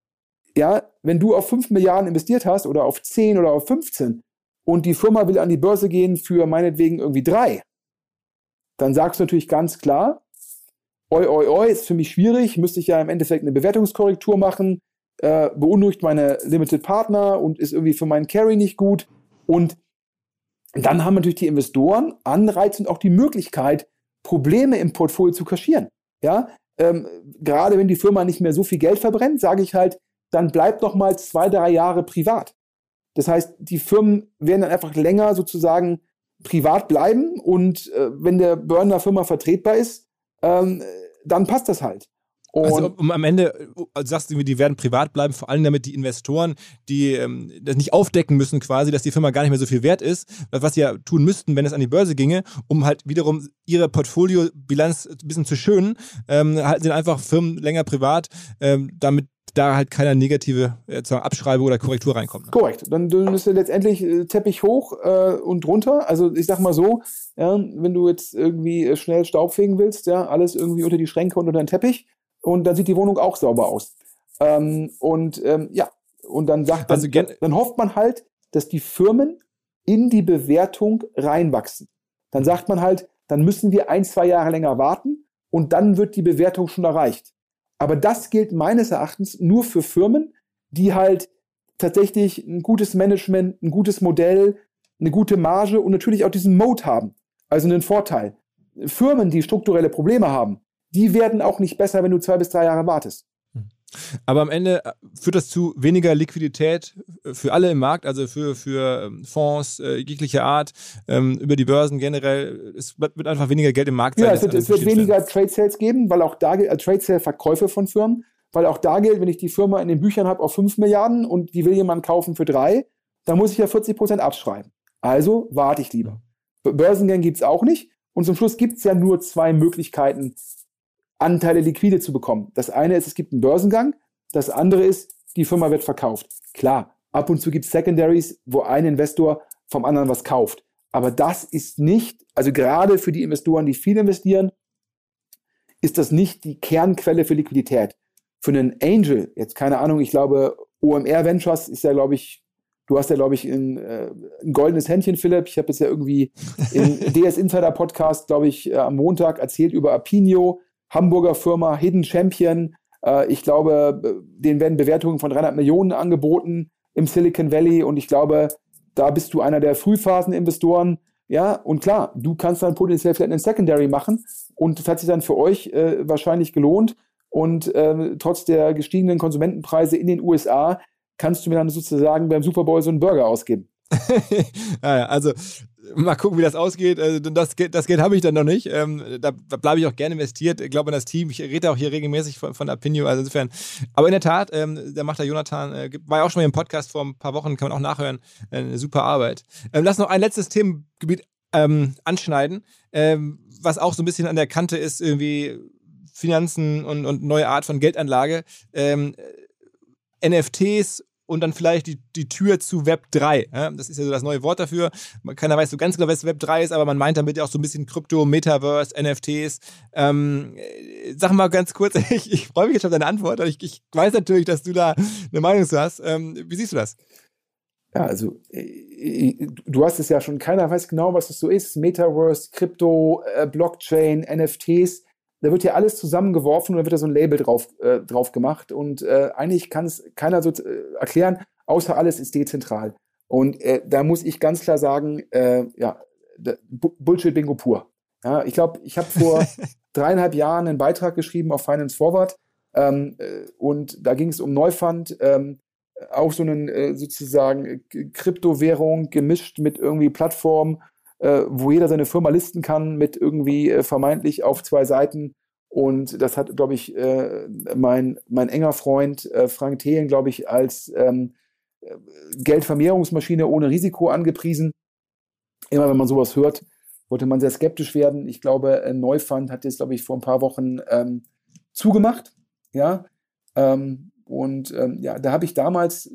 Ja, wenn du auf fünf Milliarden investiert hast oder auf zehn oder auf fünfzehn und die Firma will an die Börse gehen für meinetwegen irgendwie drei, dann sagst du natürlich ganz klar, oi, oi, oi, ist für mich schwierig, müsste ich ja im Endeffekt eine Bewertungskorrektur machen, äh, beunruhigt meine Limited Partner und ist irgendwie für meinen Carry nicht gut. Und dann haben natürlich die Investoren Anreiz und auch die Möglichkeit, Probleme im Portfolio zu kaschieren. Ja, ähm, gerade wenn die Firma nicht mehr so viel Geld verbrennt, sage ich halt, dann bleibt noch mal zwei, drei Jahre privat. Das heißt, die Firmen werden dann einfach länger sozusagen privat bleiben und äh, wenn der Burn der Firma vertretbar ist, ähm, dann passt das halt. Und
also um, am Ende, also sagst du, die werden privat bleiben, vor allem damit die Investoren, die ähm, das nicht aufdecken müssen quasi, dass die Firma gar nicht mehr so viel wert ist, was sie ja tun müssten, wenn es an die Börse ginge, um halt wiederum ihre Portfoliobilanz ein bisschen zu schönen, ähm, halten sie einfach Firmen länger privat, ähm, damit da halt keine negative äh, Abschreibung oder Korrektur reinkommt. Ne?
Korrekt. Dann müsste letztendlich äh, Teppich hoch äh, und runter. Also ich sag mal so, ja, wenn du jetzt irgendwie äh, schnell Staub fegen willst, ja, alles irgendwie unter die Schränke und unter den Teppich und dann sieht die Wohnung auch sauber aus. Ähm, und ähm, ja, und dann sagt
also
dann, dann hofft man halt, dass die Firmen in die Bewertung reinwachsen. Dann sagt man halt, dann müssen wir ein, zwei Jahre länger warten und dann wird die Bewertung schon erreicht. Aber das gilt meines Erachtens nur für Firmen, die halt tatsächlich ein gutes Management, ein gutes Modell, eine gute Marge und natürlich auch diesen Moat haben. Also einen Vorteil. Firmen, die strukturelle Probleme haben, die werden auch nicht besser, wenn du zwei bis drei Jahre wartest.
Aber am Ende führt das zu weniger Liquidität für alle im Markt, also für, für Fonds äh, jeglicher Art, ähm, über die Börsen generell. Es wird einfach weniger Geld im Markt sein.
Ja, es wird, es wird weniger Trade Sales geben, weil auch da gilt, äh, Trade Sale Verkäufe von Firmen, weil auch da gilt, wenn ich die Firma in den Büchern habe auf fünf Milliarden und die will jemand kaufen für drei, dann muss ich ja vierzig Prozent abschreiben. Also warte ich lieber. Börsengänge gibt es auch nicht und zum Schluss gibt es ja nur zwei Möglichkeiten, Anteile liquide zu bekommen. Das eine ist, es gibt einen Börsengang, das andere ist, die Firma wird verkauft. Klar, ab und zu gibt es Secondaries, wo ein Investor vom anderen was kauft. Aber das ist nicht, also gerade für die Investoren, die viel investieren, ist das nicht die Kernquelle für Liquidität. Für einen Angel, jetzt keine Ahnung, ich glaube, O M R Ventures ist ja, glaube ich, du hast ja, glaube ich, ein, äh, ein goldenes Händchen, Philipp. Ich habe jetzt ja irgendwie im D S Insider Podcast, glaube ich, äh, am Montag erzählt über Apinio, Hamburger Firma, Hidden Champion. Äh, ich glaube, denen werden Bewertungen von dreihundert Millionen angeboten im Silicon Valley und ich glaube, da bist du einer der Frühphasen-Investoren. Ja, und klar, du kannst dann potenziell vielleicht einen Secondary machen und das hat sich dann für euch äh, wahrscheinlich gelohnt und äh, trotz der gestiegenen Konsumentenpreise in den U S A kannst du mir dann sozusagen beim Super Bowl so einen Burger ausgeben.
ja, also mal gucken, wie das ausgeht. Das Geld, das Geld habe ich dann noch nicht. Ähm, da, da bleibe ich auch gerne investiert. Ich glaube an das Team. Ich rede auch hier regelmäßig von, von Apinio. Also insofern. Aber in der Tat, ähm, der macht der Jonathan, äh, war ja auch schon mal im Podcast vor ein paar Wochen, kann man auch nachhören. Äh, eine super Arbeit. Ähm, lass noch ein letztes Themengebiet ähm, anschneiden, ähm, was auch so ein bisschen an der Kante ist, irgendwie Finanzen und, und neue Art von Geldanlage. Ähm, N F Ts und dann vielleicht die, die Tür zu Web drei. Ja, das ist ja so das neue Wort dafür. Keiner weiß so ganz genau, was Web drei ist, aber man meint damit ja auch so ein bisschen Krypto, Metaverse, N F Ts. Ähm, sag mal ganz kurz, ich, ich freue mich jetzt auf deine Antwort. Ich, ich weiß natürlich, dass du da eine Meinung zu hast. Ähm, wie siehst du das?
Ja, also du hast es ja schon, keiner weiß genau, was es so ist. Metaverse, Krypto, Blockchain, N F Ts. Da wird ja alles zusammengeworfen und da wird da so ein Label drauf, äh, drauf gemacht. Und äh, eigentlich kann es keiner so äh, erklären, außer alles ist dezentral. Und äh, da muss ich ganz klar sagen, äh, ja, Bullshit-Bingo pur. Ja, ich glaube, ich habe vor dreieinhalb Jahren einen Beitrag geschrieben auf Finance Forward ähm, äh, und da ging es um Neufund, ähm, auch so einen äh, sozusagen Kryptowährung gemischt mit irgendwie Plattformen, Äh, wo jeder seine Firma listen kann mit irgendwie äh, vermeintlich auf zwei Seiten. Und das hat, glaube ich, äh, mein, mein enger Freund äh, Frank Thelen, glaube ich, als ähm, Geldvermehrungsmaschine ohne Risiko angepriesen. Immer wenn man sowas hört, wollte man sehr skeptisch werden. Ich glaube, äh, Neufund hat jetzt, glaube ich, vor ein paar Wochen ähm, zugemacht. Ja, ähm, und ähm, ja, da habe ich damals,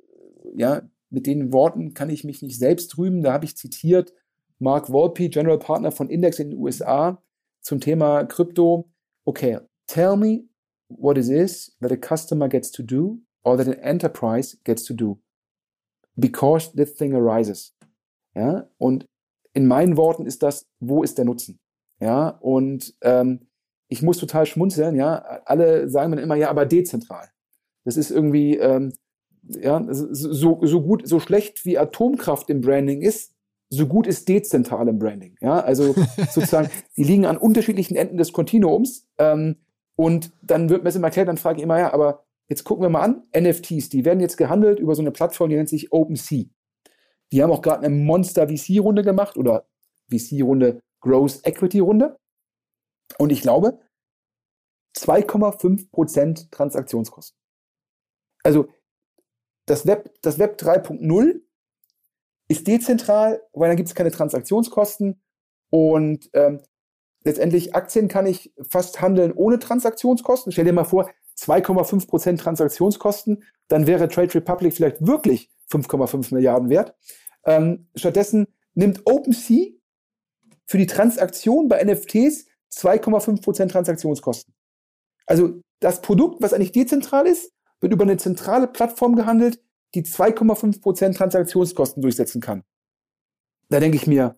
ja, mit den Worten kann ich mich nicht selbst rühmen. Da habe ich zitiert Mark Volpe, General Partner von Index in den U S A, zum Thema Krypto. Okay, tell me what it is that a customer gets to do or that an enterprise gets to do because this thing arises. Ja, und in meinen Worten ist das, wo ist der Nutzen? Ja, und ähm, ich muss total schmunzeln, ja, alle sagen mir immer, ja, aber dezentral. Das ist irgendwie, ähm, ja, so, so gut, so schlecht wie Atomkraft im Branding ist, so gut ist dezentral im Branding. Ja, also sozusagen, die liegen an unterschiedlichen Enden des Kontinuums. Ähm, und dann wird mir das immer erklärt, dann frage ich immer, ja, aber jetzt gucken wir mal an, N F Ts, die werden jetzt gehandelt über so eine Plattform, die nennt sich OpenSea. Die haben auch gerade eine Monster-V C-Runde gemacht oder V C-Runde, Growth-Equity-Runde. Und ich glaube, zwei Komma fünf Prozent Transaktionskosten. Also das Web, das Web drei Punkt null ist dezentral, weil dann gibt es keine Transaktionskosten und ähm, letztendlich Aktien kann ich fast handeln ohne Transaktionskosten. Stell dir mal vor, zwei Komma fünf Prozent Transaktionskosten, dann wäre Trade Republic vielleicht wirklich fünf Komma fünf Milliarden wert. Ähm, stattdessen nimmt OpenSea für die Transaktion bei N F Ts zwei Komma fünf Prozent Transaktionskosten. Also das Produkt, was eigentlich dezentral ist, wird über eine zentrale Plattform gehandelt, die zwei Komma fünf Prozent Transaktionskosten durchsetzen kann. Da denke ich mir,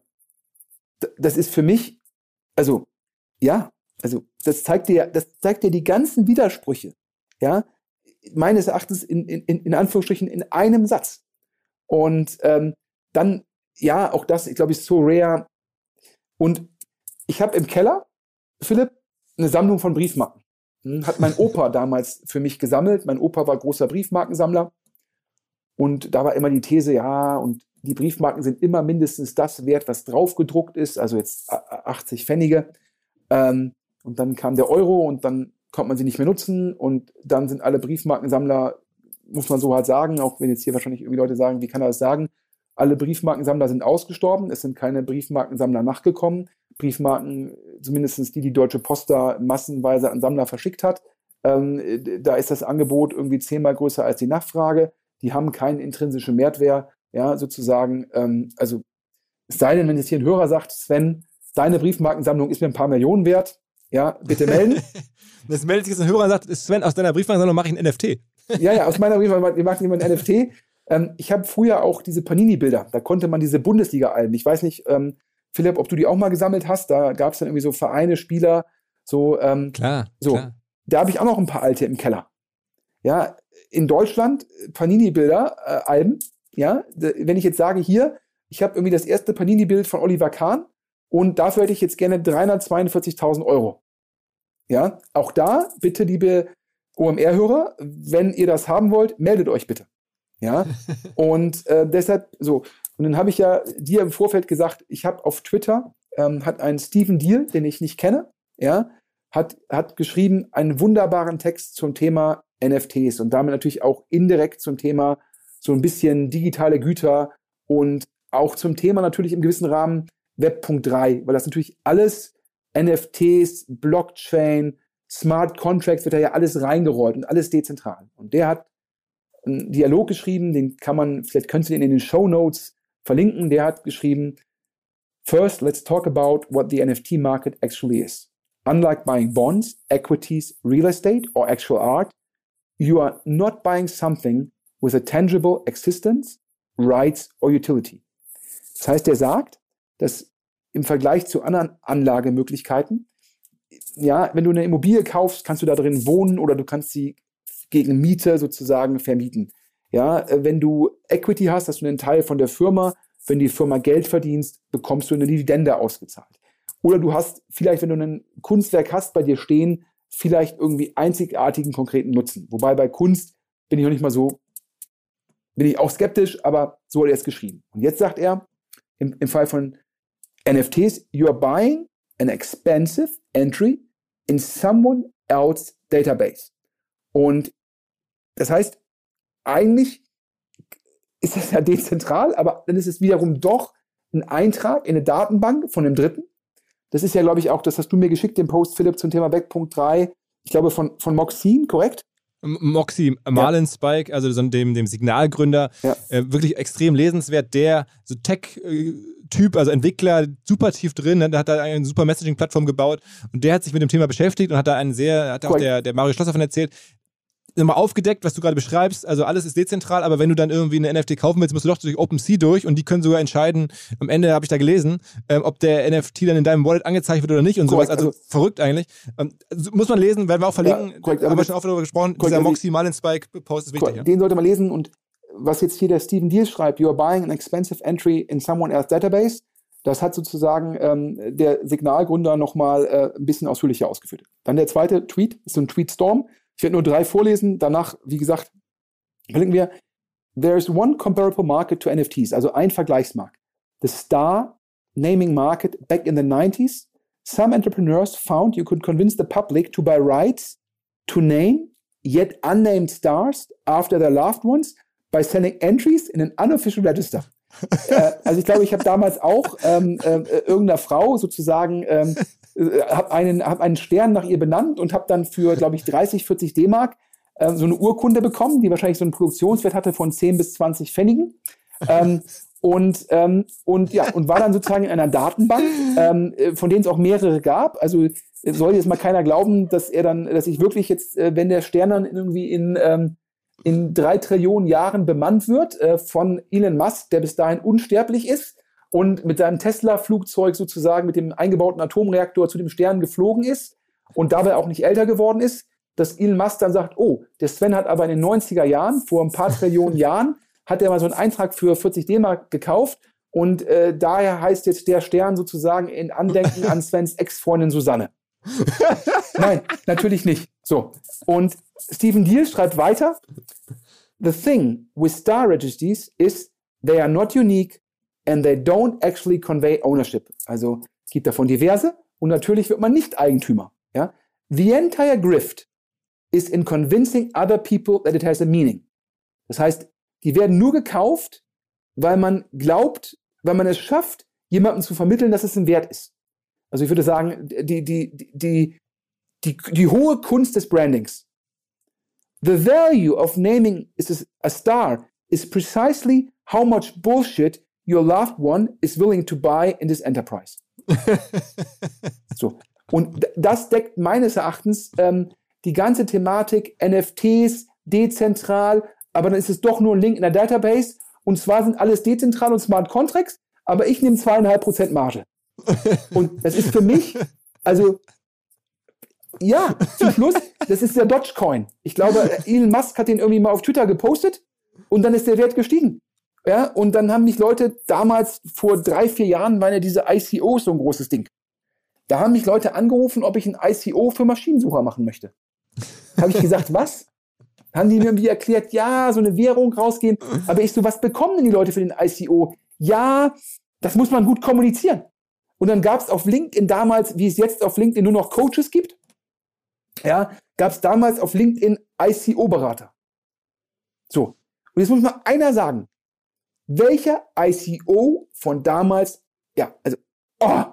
das ist für mich, also, ja, also, das zeigt dir, das zeigt dir die ganzen Widersprüche, ja, meines Erachtens in, in, in Anführungsstrichen in einem Satz. Und ähm, dann, ja, auch das, ich glaube, ist so rare. Und ich habe im Keller, Philipp, eine Sammlung von Briefmarken. Hm, hat mein Opa damals für mich gesammelt. Mein Opa war großer Briefmarkensammler. Und da war immer die These, ja, und die Briefmarken sind immer mindestens das wert, was drauf gedruckt ist, also jetzt achtzig Pfennige. Ähm, und dann kam der Euro und dann konnte man sie nicht mehr nutzen. Und dann sind alle Briefmarkensammler, muss man so halt sagen, auch wenn jetzt hier wahrscheinlich irgendwie Leute sagen, wie kann er das sagen? Alle Briefmarkensammler sind ausgestorben, es sind keine Briefmarkensammler nachgekommen. Briefmarken, zumindest die, die Deutsche Post da massenweise an Sammler verschickt hat, ähm, da ist das Angebot irgendwie zehnmal größer als die Nachfrage. Die haben keinen intrinsischen Mehrwert, ja, sozusagen. Ähm, also, es sei denn, wenn jetzt hier ein Hörer sagt, Sven, deine Briefmarkensammlung ist mir ein paar Millionen wert, ja, bitte melden.
Das meldet sich jetzt ein Hörer und sagt, Sven, aus deiner Briefmarkensammlung mache ich ein N F T.
Ja, ja, aus meiner Briefmarkensammlung mache ich ein N F T. Ähm, ich habe früher auch diese Panini-Bilder, da konnte man diese Bundesliga-Alben, ich weiß nicht, ähm, Philipp, ob du die auch mal gesammelt hast, da gab es dann irgendwie so Vereine, Spieler, so. Ähm,
klar,
so.
klar.
Da habe ich auch noch ein paar alte im Keller. Ja, in Deutschland Panini-Bilder, äh, Alben, ja, wenn ich jetzt sage, hier, ich habe irgendwie das erste Panini-Bild von Oliver Kahn und dafür hätte ich jetzt gerne dreihundertzweiundvierzigtausend Euro. Ja, auch da, bitte, liebe O M R-Hörer, wenn ihr das haben wollt, meldet euch bitte. Ja, und äh, deshalb, so, und dann habe ich ja dir im Vorfeld gesagt, ich habe auf Twitter, ähm, hat ein Steven Deal, den ich nicht kenne, ja, hat, hat geschrieben einen wunderbaren Text zum Thema N F Ts und damit natürlich auch indirekt zum Thema so ein bisschen digitale Güter und auch zum Thema natürlich im gewissen Rahmen Web Punkt drei, weil das natürlich alles N F Ts, Blockchain, Smart Contracts, wird da ja alles reingerollt und alles dezentral. Und der hat einen Dialog geschrieben, den kann man, vielleicht könnt ihr den in den Shownotes verlinken, der hat geschrieben, First, let's talk about what the N F T market actually is. Unlike buying bonds, equities, real estate or actual art, you are not buying something with a tangible existence, rights or utility. Das heißt, er sagt, dass im Vergleich zu anderen Anlagemöglichkeiten, ja, wenn du eine Immobilie kaufst, kannst du da drin wohnen oder du kannst sie gegen Miete sozusagen vermieten. Ja, wenn du Equity hast, hast du einen Teil von der Firma. Wenn die Firma Geld verdienst, bekommst du eine Dividende ausgezahlt. Oder du hast vielleicht, wenn du ein Kunstwerk hast bei dir stehen, vielleicht irgendwie einzigartigen konkreten Nutzen. Wobei bei Kunst bin ich noch nicht mal so, bin ich auch skeptisch, aber so hat er es geschrieben. Und jetzt sagt er, im, im Fall von N F Ts, you are buying an expensive entry in someone else's database. Und das heißt, eigentlich ist das ja dezentral, aber dann ist es wiederum doch ein Eintrag in eine Datenbank von einem Dritten. Das ist ja, glaube ich, auch, das hast du mir geschickt, den Post, Philipp, zum Thema Web Punkt drei, ich glaube von, von Moxine, korrekt?
Moxie, Marlin ja. Spike, also dem, dem Signalgründer, ja. äh, wirklich extrem lesenswert, der so Tech-Typ, also Entwickler, super tief drin, der hat da eine super Messaging-Plattform gebaut und der hat sich mit dem Thema beschäftigt und hat da einen sehr, hat auch der, der Mario Schlosser davon erzählt, nochmal aufgedeckt, was du gerade beschreibst, also alles ist dezentral, aber wenn du dann irgendwie eine N F T kaufen willst, musst du doch durch OpenSea durch und die können sogar entscheiden, am Ende habe ich da gelesen, ähm, ob der N F T dann in deinem Wallet angezeigt wird oder nicht und korrekt, sowas, also, also verrückt eigentlich. Ähm, also muss man lesen, werden wir auch verlinken, ja, korrekt, haben wir schon oft darüber gesprochen, korrekt, dieser also Moxie Marlin Spike Post ist wichtig. Korrekt, ja. Den sollte man lesen und was jetzt hier der Steven Deal schreibt, you are buying an expensive entry in someone else's database, das hat sozusagen ähm, der Signalgründer nochmal äh, ein bisschen ausführlicher ausgeführt. Dann der zweite Tweet, ist so ein Tweetstorm. Ich werde nur drei vorlesen. Danach, wie gesagt, verlinken wir. There is one comparable market to N F Ts, also ein Vergleichsmarkt. The Star Naming Market back in the nineties
some entrepreneurs found you could convince the public to buy rights to name yet unnamed stars after their loved ones by sending entries in an unofficial register. äh, also ich glaube, ich habe damals auch ähm, äh, irgendeiner Frau sozusagen ähm, äh, habe einen, hab einen Stern nach ihr benannt und habe dann für, glaube ich, dreißig, vierzig D-Mark äh, so eine Urkunde bekommen, die wahrscheinlich so einen Produktionswert hatte von zehn bis zwanzig Pfennigen. Ähm, und, ähm, und, ja, und war dann sozusagen in einer Datenbank, ähm, von denen es auch mehrere gab. Also soll jetzt mal keiner glauben, dass er dann, dass ich wirklich jetzt, äh, wenn der Stern dann irgendwie in ähm, in drei Trillionen Jahren bemannt wird äh, von Elon Musk, der bis dahin unsterblich ist und mit seinem Tesla-Flugzeug sozusagen mit dem eingebauten Atomreaktor zu dem Stern geflogen ist und dabei auch nicht älter geworden ist, dass Elon Musk dann sagt, oh, der Sven hat aber in den neunziger Jahren, vor ein paar Trillionen Jahren, hat er mal so einen Eintrag für vierzig D-Mark gekauft und äh, daher heißt jetzt der Stern sozusagen in Andenken an Svens Ex-Freundin Susanne. Nein, natürlich nicht. So. Und Stephen Deal schreibt weiter, the thing with star registries is they are not unique and they don't actually convey ownership. Also es gibt davon diverse und natürlich wird man nicht Eigentümer. Ja? The entire grift is in convincing other people that it has a meaning. Das heißt, die werden nur gekauft, weil man glaubt, weil man es schafft, jemandem zu vermitteln, dass es ein Wert ist. Also ich würde sagen, die, die, die, die, die hohe Kunst des Brandings. The value of naming a star is precisely how much bullshit your loved one is willing to buy in this enterprise. So. Und das deckt meines Erachtens ähm, die ganze Thematik N F Ts, dezentral, aber dann ist es doch nur ein Link in der Database und zwar sind alles dezentral und Smart Contracts, aber ich nehme zweieinhalb Prozent Marge. Und das ist für mich, also ja, zum Schluss, das ist der Dogecoin. Ich glaube, Elon Musk hat den irgendwie mal auf Twitter gepostet und dann ist der Wert gestiegen. Ja, und dann haben mich Leute damals, vor drei, vier Jahren, waren ja diese I C Os so ein großes Ding. Da haben mich Leute angerufen, ob ich ein I C O für Maschinensucher machen möchte. Habe ich gesagt, was? Haben die mir irgendwie erklärt, ja, so eine Währung rausgeben. Aber ich so, was bekommen denn die Leute für den I C O? Ja, das muss man gut kommunizieren. Und dann gab es auf LinkedIn damals, wie es jetzt auf LinkedIn nur noch Coaches gibt, ja, gab es damals auf LinkedIn I C O-Berater. So. Und jetzt muss mal einer sagen, welcher I C O von damals, ja, also, oh,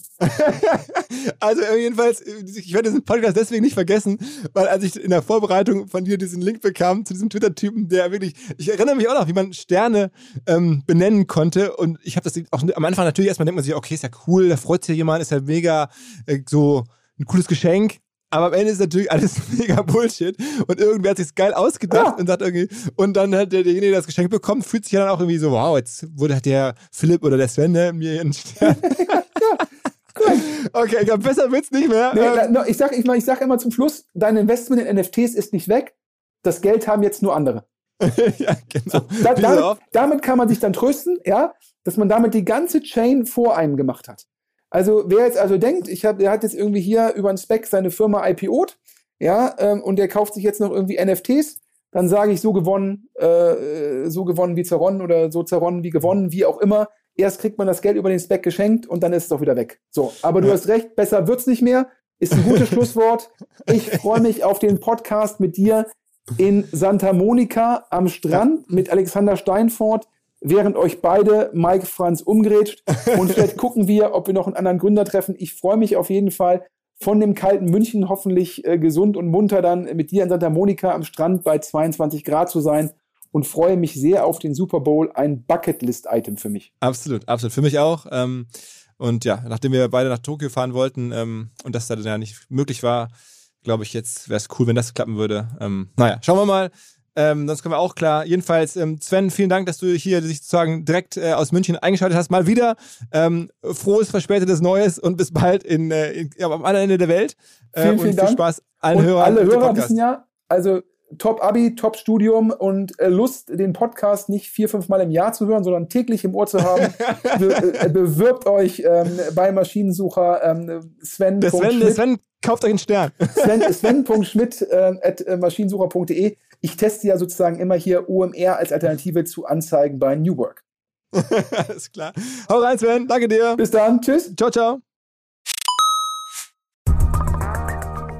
also jedenfalls, ich werde diesen Podcast deswegen nicht vergessen, weil als ich in der Vorbereitung von dir diesen Link bekam zu diesem Twitter-Typen, der wirklich, ich erinnere mich auch noch, wie man Sterne ähm, benennen konnte und ich habe das auch am Anfang natürlich erstmal denkt man sich, okay, ist ja cool, da freut sich jemand, ist ja mega äh, so ein cooles Geschenk. Aber am Ende ist natürlich alles mega Bullshit und irgendwer hat sich's geil ausgedacht ja. und sagt irgendwie, und dann hat derjenige, der das Geschenk bekommt, fühlt sich ja dann auch irgendwie so, wow, jetzt wurde der Philipp oder der Sven ne, mir einen Stern. ja. Cool. Okay, ich glaube, besser wird's nicht mehr.
Nee, ähm, no, ich sag, ich, ich sag immer zum Schluss, dein Investment in N F Ts ist nicht weg, das Geld haben jetzt nur andere.
ja, genau.
So, da, damit, damit kann man sich dann trösten, ja, dass man damit die ganze Chain vor einem gemacht hat. Also wer jetzt also denkt, ich hab, der hat jetzt irgendwie hier über einen Spec seine Firma I P O'd, ja, ähm, und der kauft sich jetzt noch irgendwie N F Ts, dann sage ich so gewonnen, äh, so gewonnen wie zerronnen oder so zerronnen wie gewonnen, wie auch immer. Erst kriegt man das Geld über den Spec geschenkt und dann ist es doch wieder weg. So, aber du ja. hast recht, besser wird's nicht mehr. Ist ein gutes Schlusswort. Ich freue mich auf den Podcast mit dir in Santa Monica am Strand mit Alexander Steinfort, während euch beide Mike Franz umgrätscht. Und vielleicht gucken wir, ob wir noch einen anderen Gründer treffen. Ich freue mich auf jeden Fall, von dem kalten München hoffentlich äh, gesund und munter dann mit dir in Santa Monica am Strand bei zweiundzwanzig Grad zu sein. Und freue mich sehr auf den Super Bowl, ein Bucketlist-Item für mich.
Absolut, absolut. Für mich auch. Ähm, und ja, nachdem wir beide nach Tokio fahren wollten ähm, und das dann ja nicht möglich war, glaube ich, jetzt wäre es cool, wenn das klappen würde. Ähm, naja, schauen wir mal. Ähm, sonst kommen wir auch klar. Jedenfalls, ähm, Sven, vielen Dank, dass du hier dich sozusagen direkt äh, aus München eingeschaltet hast. Mal wieder ähm, frohes, verspätetes Neues und bis bald in, äh, in, ja, am anderen Ende der Welt.
Äh, vielen,
und
vielen
viel
Dank.
Spaß allen
und
Hörern.
Alle Hörer wissen ja, also Top-Abi, Top-Studium und äh, Lust, den Podcast nicht vier, fünf Mal im Jahr zu hören, sondern täglich im Ohr zu haben, be äh, bewirbt euch ähm, bei Maschinensucher ähm, Sven.
Der Sven, der Sven kauft euch einen Stern.
Sven, Sven.schmidt äh, at maschinensucher punkt de. Ich teste ja sozusagen immer hier O M R als Alternative zu Anzeigen bei New Work.
Alles klar. Hau rein, Sven. Danke dir.
Bis dann. Tschüss.
Ciao, ciao.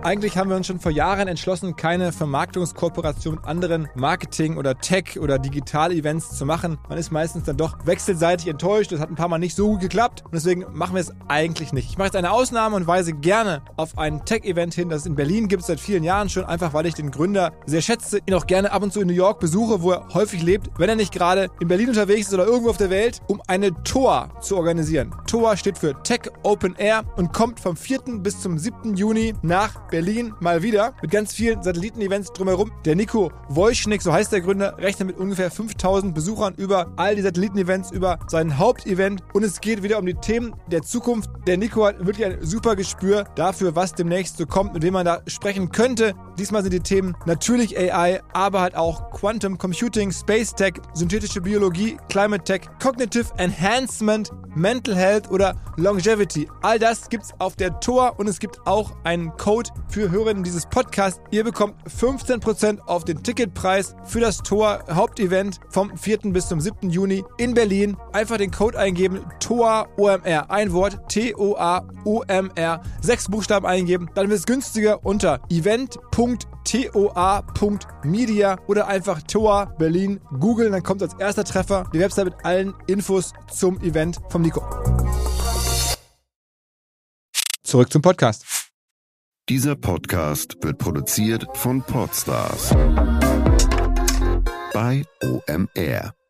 Eigentlich haben wir uns schon vor Jahren entschlossen, keine Vermarktungskooperation mit anderen Marketing- oder Tech- oder Digital-Events zu machen. Man ist meistens dann doch wechselseitig enttäuscht. Das hat ein paar Mal nicht so gut geklappt und deswegen machen wir es eigentlich nicht. Ich mache jetzt eine Ausnahme und weise gerne auf ein Tech-Event hin, das es in Berlin gibt seit vielen Jahren schon, einfach weil ich den Gründer sehr schätze, ihn auch gerne ab und zu in New York besuche, wo er häufig lebt, wenn er nicht gerade in Berlin unterwegs ist oder irgendwo auf der Welt, um eine T O A zu organisieren. T O A steht für Tech Open Air und kommt vom vierten bis zum siebten Juni nach Berlin mal wieder mit ganz vielen Satelliten-Events drumherum. Der Nico Wojcik, so heißt der Gründer, rechnet mit ungefähr fünftausend Besuchern über all die Satelliten-Events, über sein Hauptevent und es geht wieder um die Themen der Zukunft. Der Nico hat wirklich ein super Gespür dafür, was demnächst so kommt, mit wem man da sprechen könnte. Diesmal sind die Themen natürlich A I, aber halt auch Quantum Computing, Space Tech, synthetische Biologie, Climate Tech, Cognitive Enhancement, Mental Health oder Longevity. All das gibt's auf der T O A und es gibt auch einen Code für Hörerinnen dieses Podcasts. Ihr bekommt fünfzehn Prozent auf den Ticketpreis für das T O A Hauptevent vom vierten bis zum siebten Juni in Berlin. Einfach den Code eingeben, T O A O M R, ein Wort, T O A O M R, sechs Buchstaben eingeben, dann wird es günstiger unter event punkt toa punkt media oder einfach T O A Berlin googeln, dann kommt als erster Treffer die Website mit allen Infos zum Event vom Nico. Zurück zum Podcast.
Dieser Podcast wird produziert von Podstars bei O M R.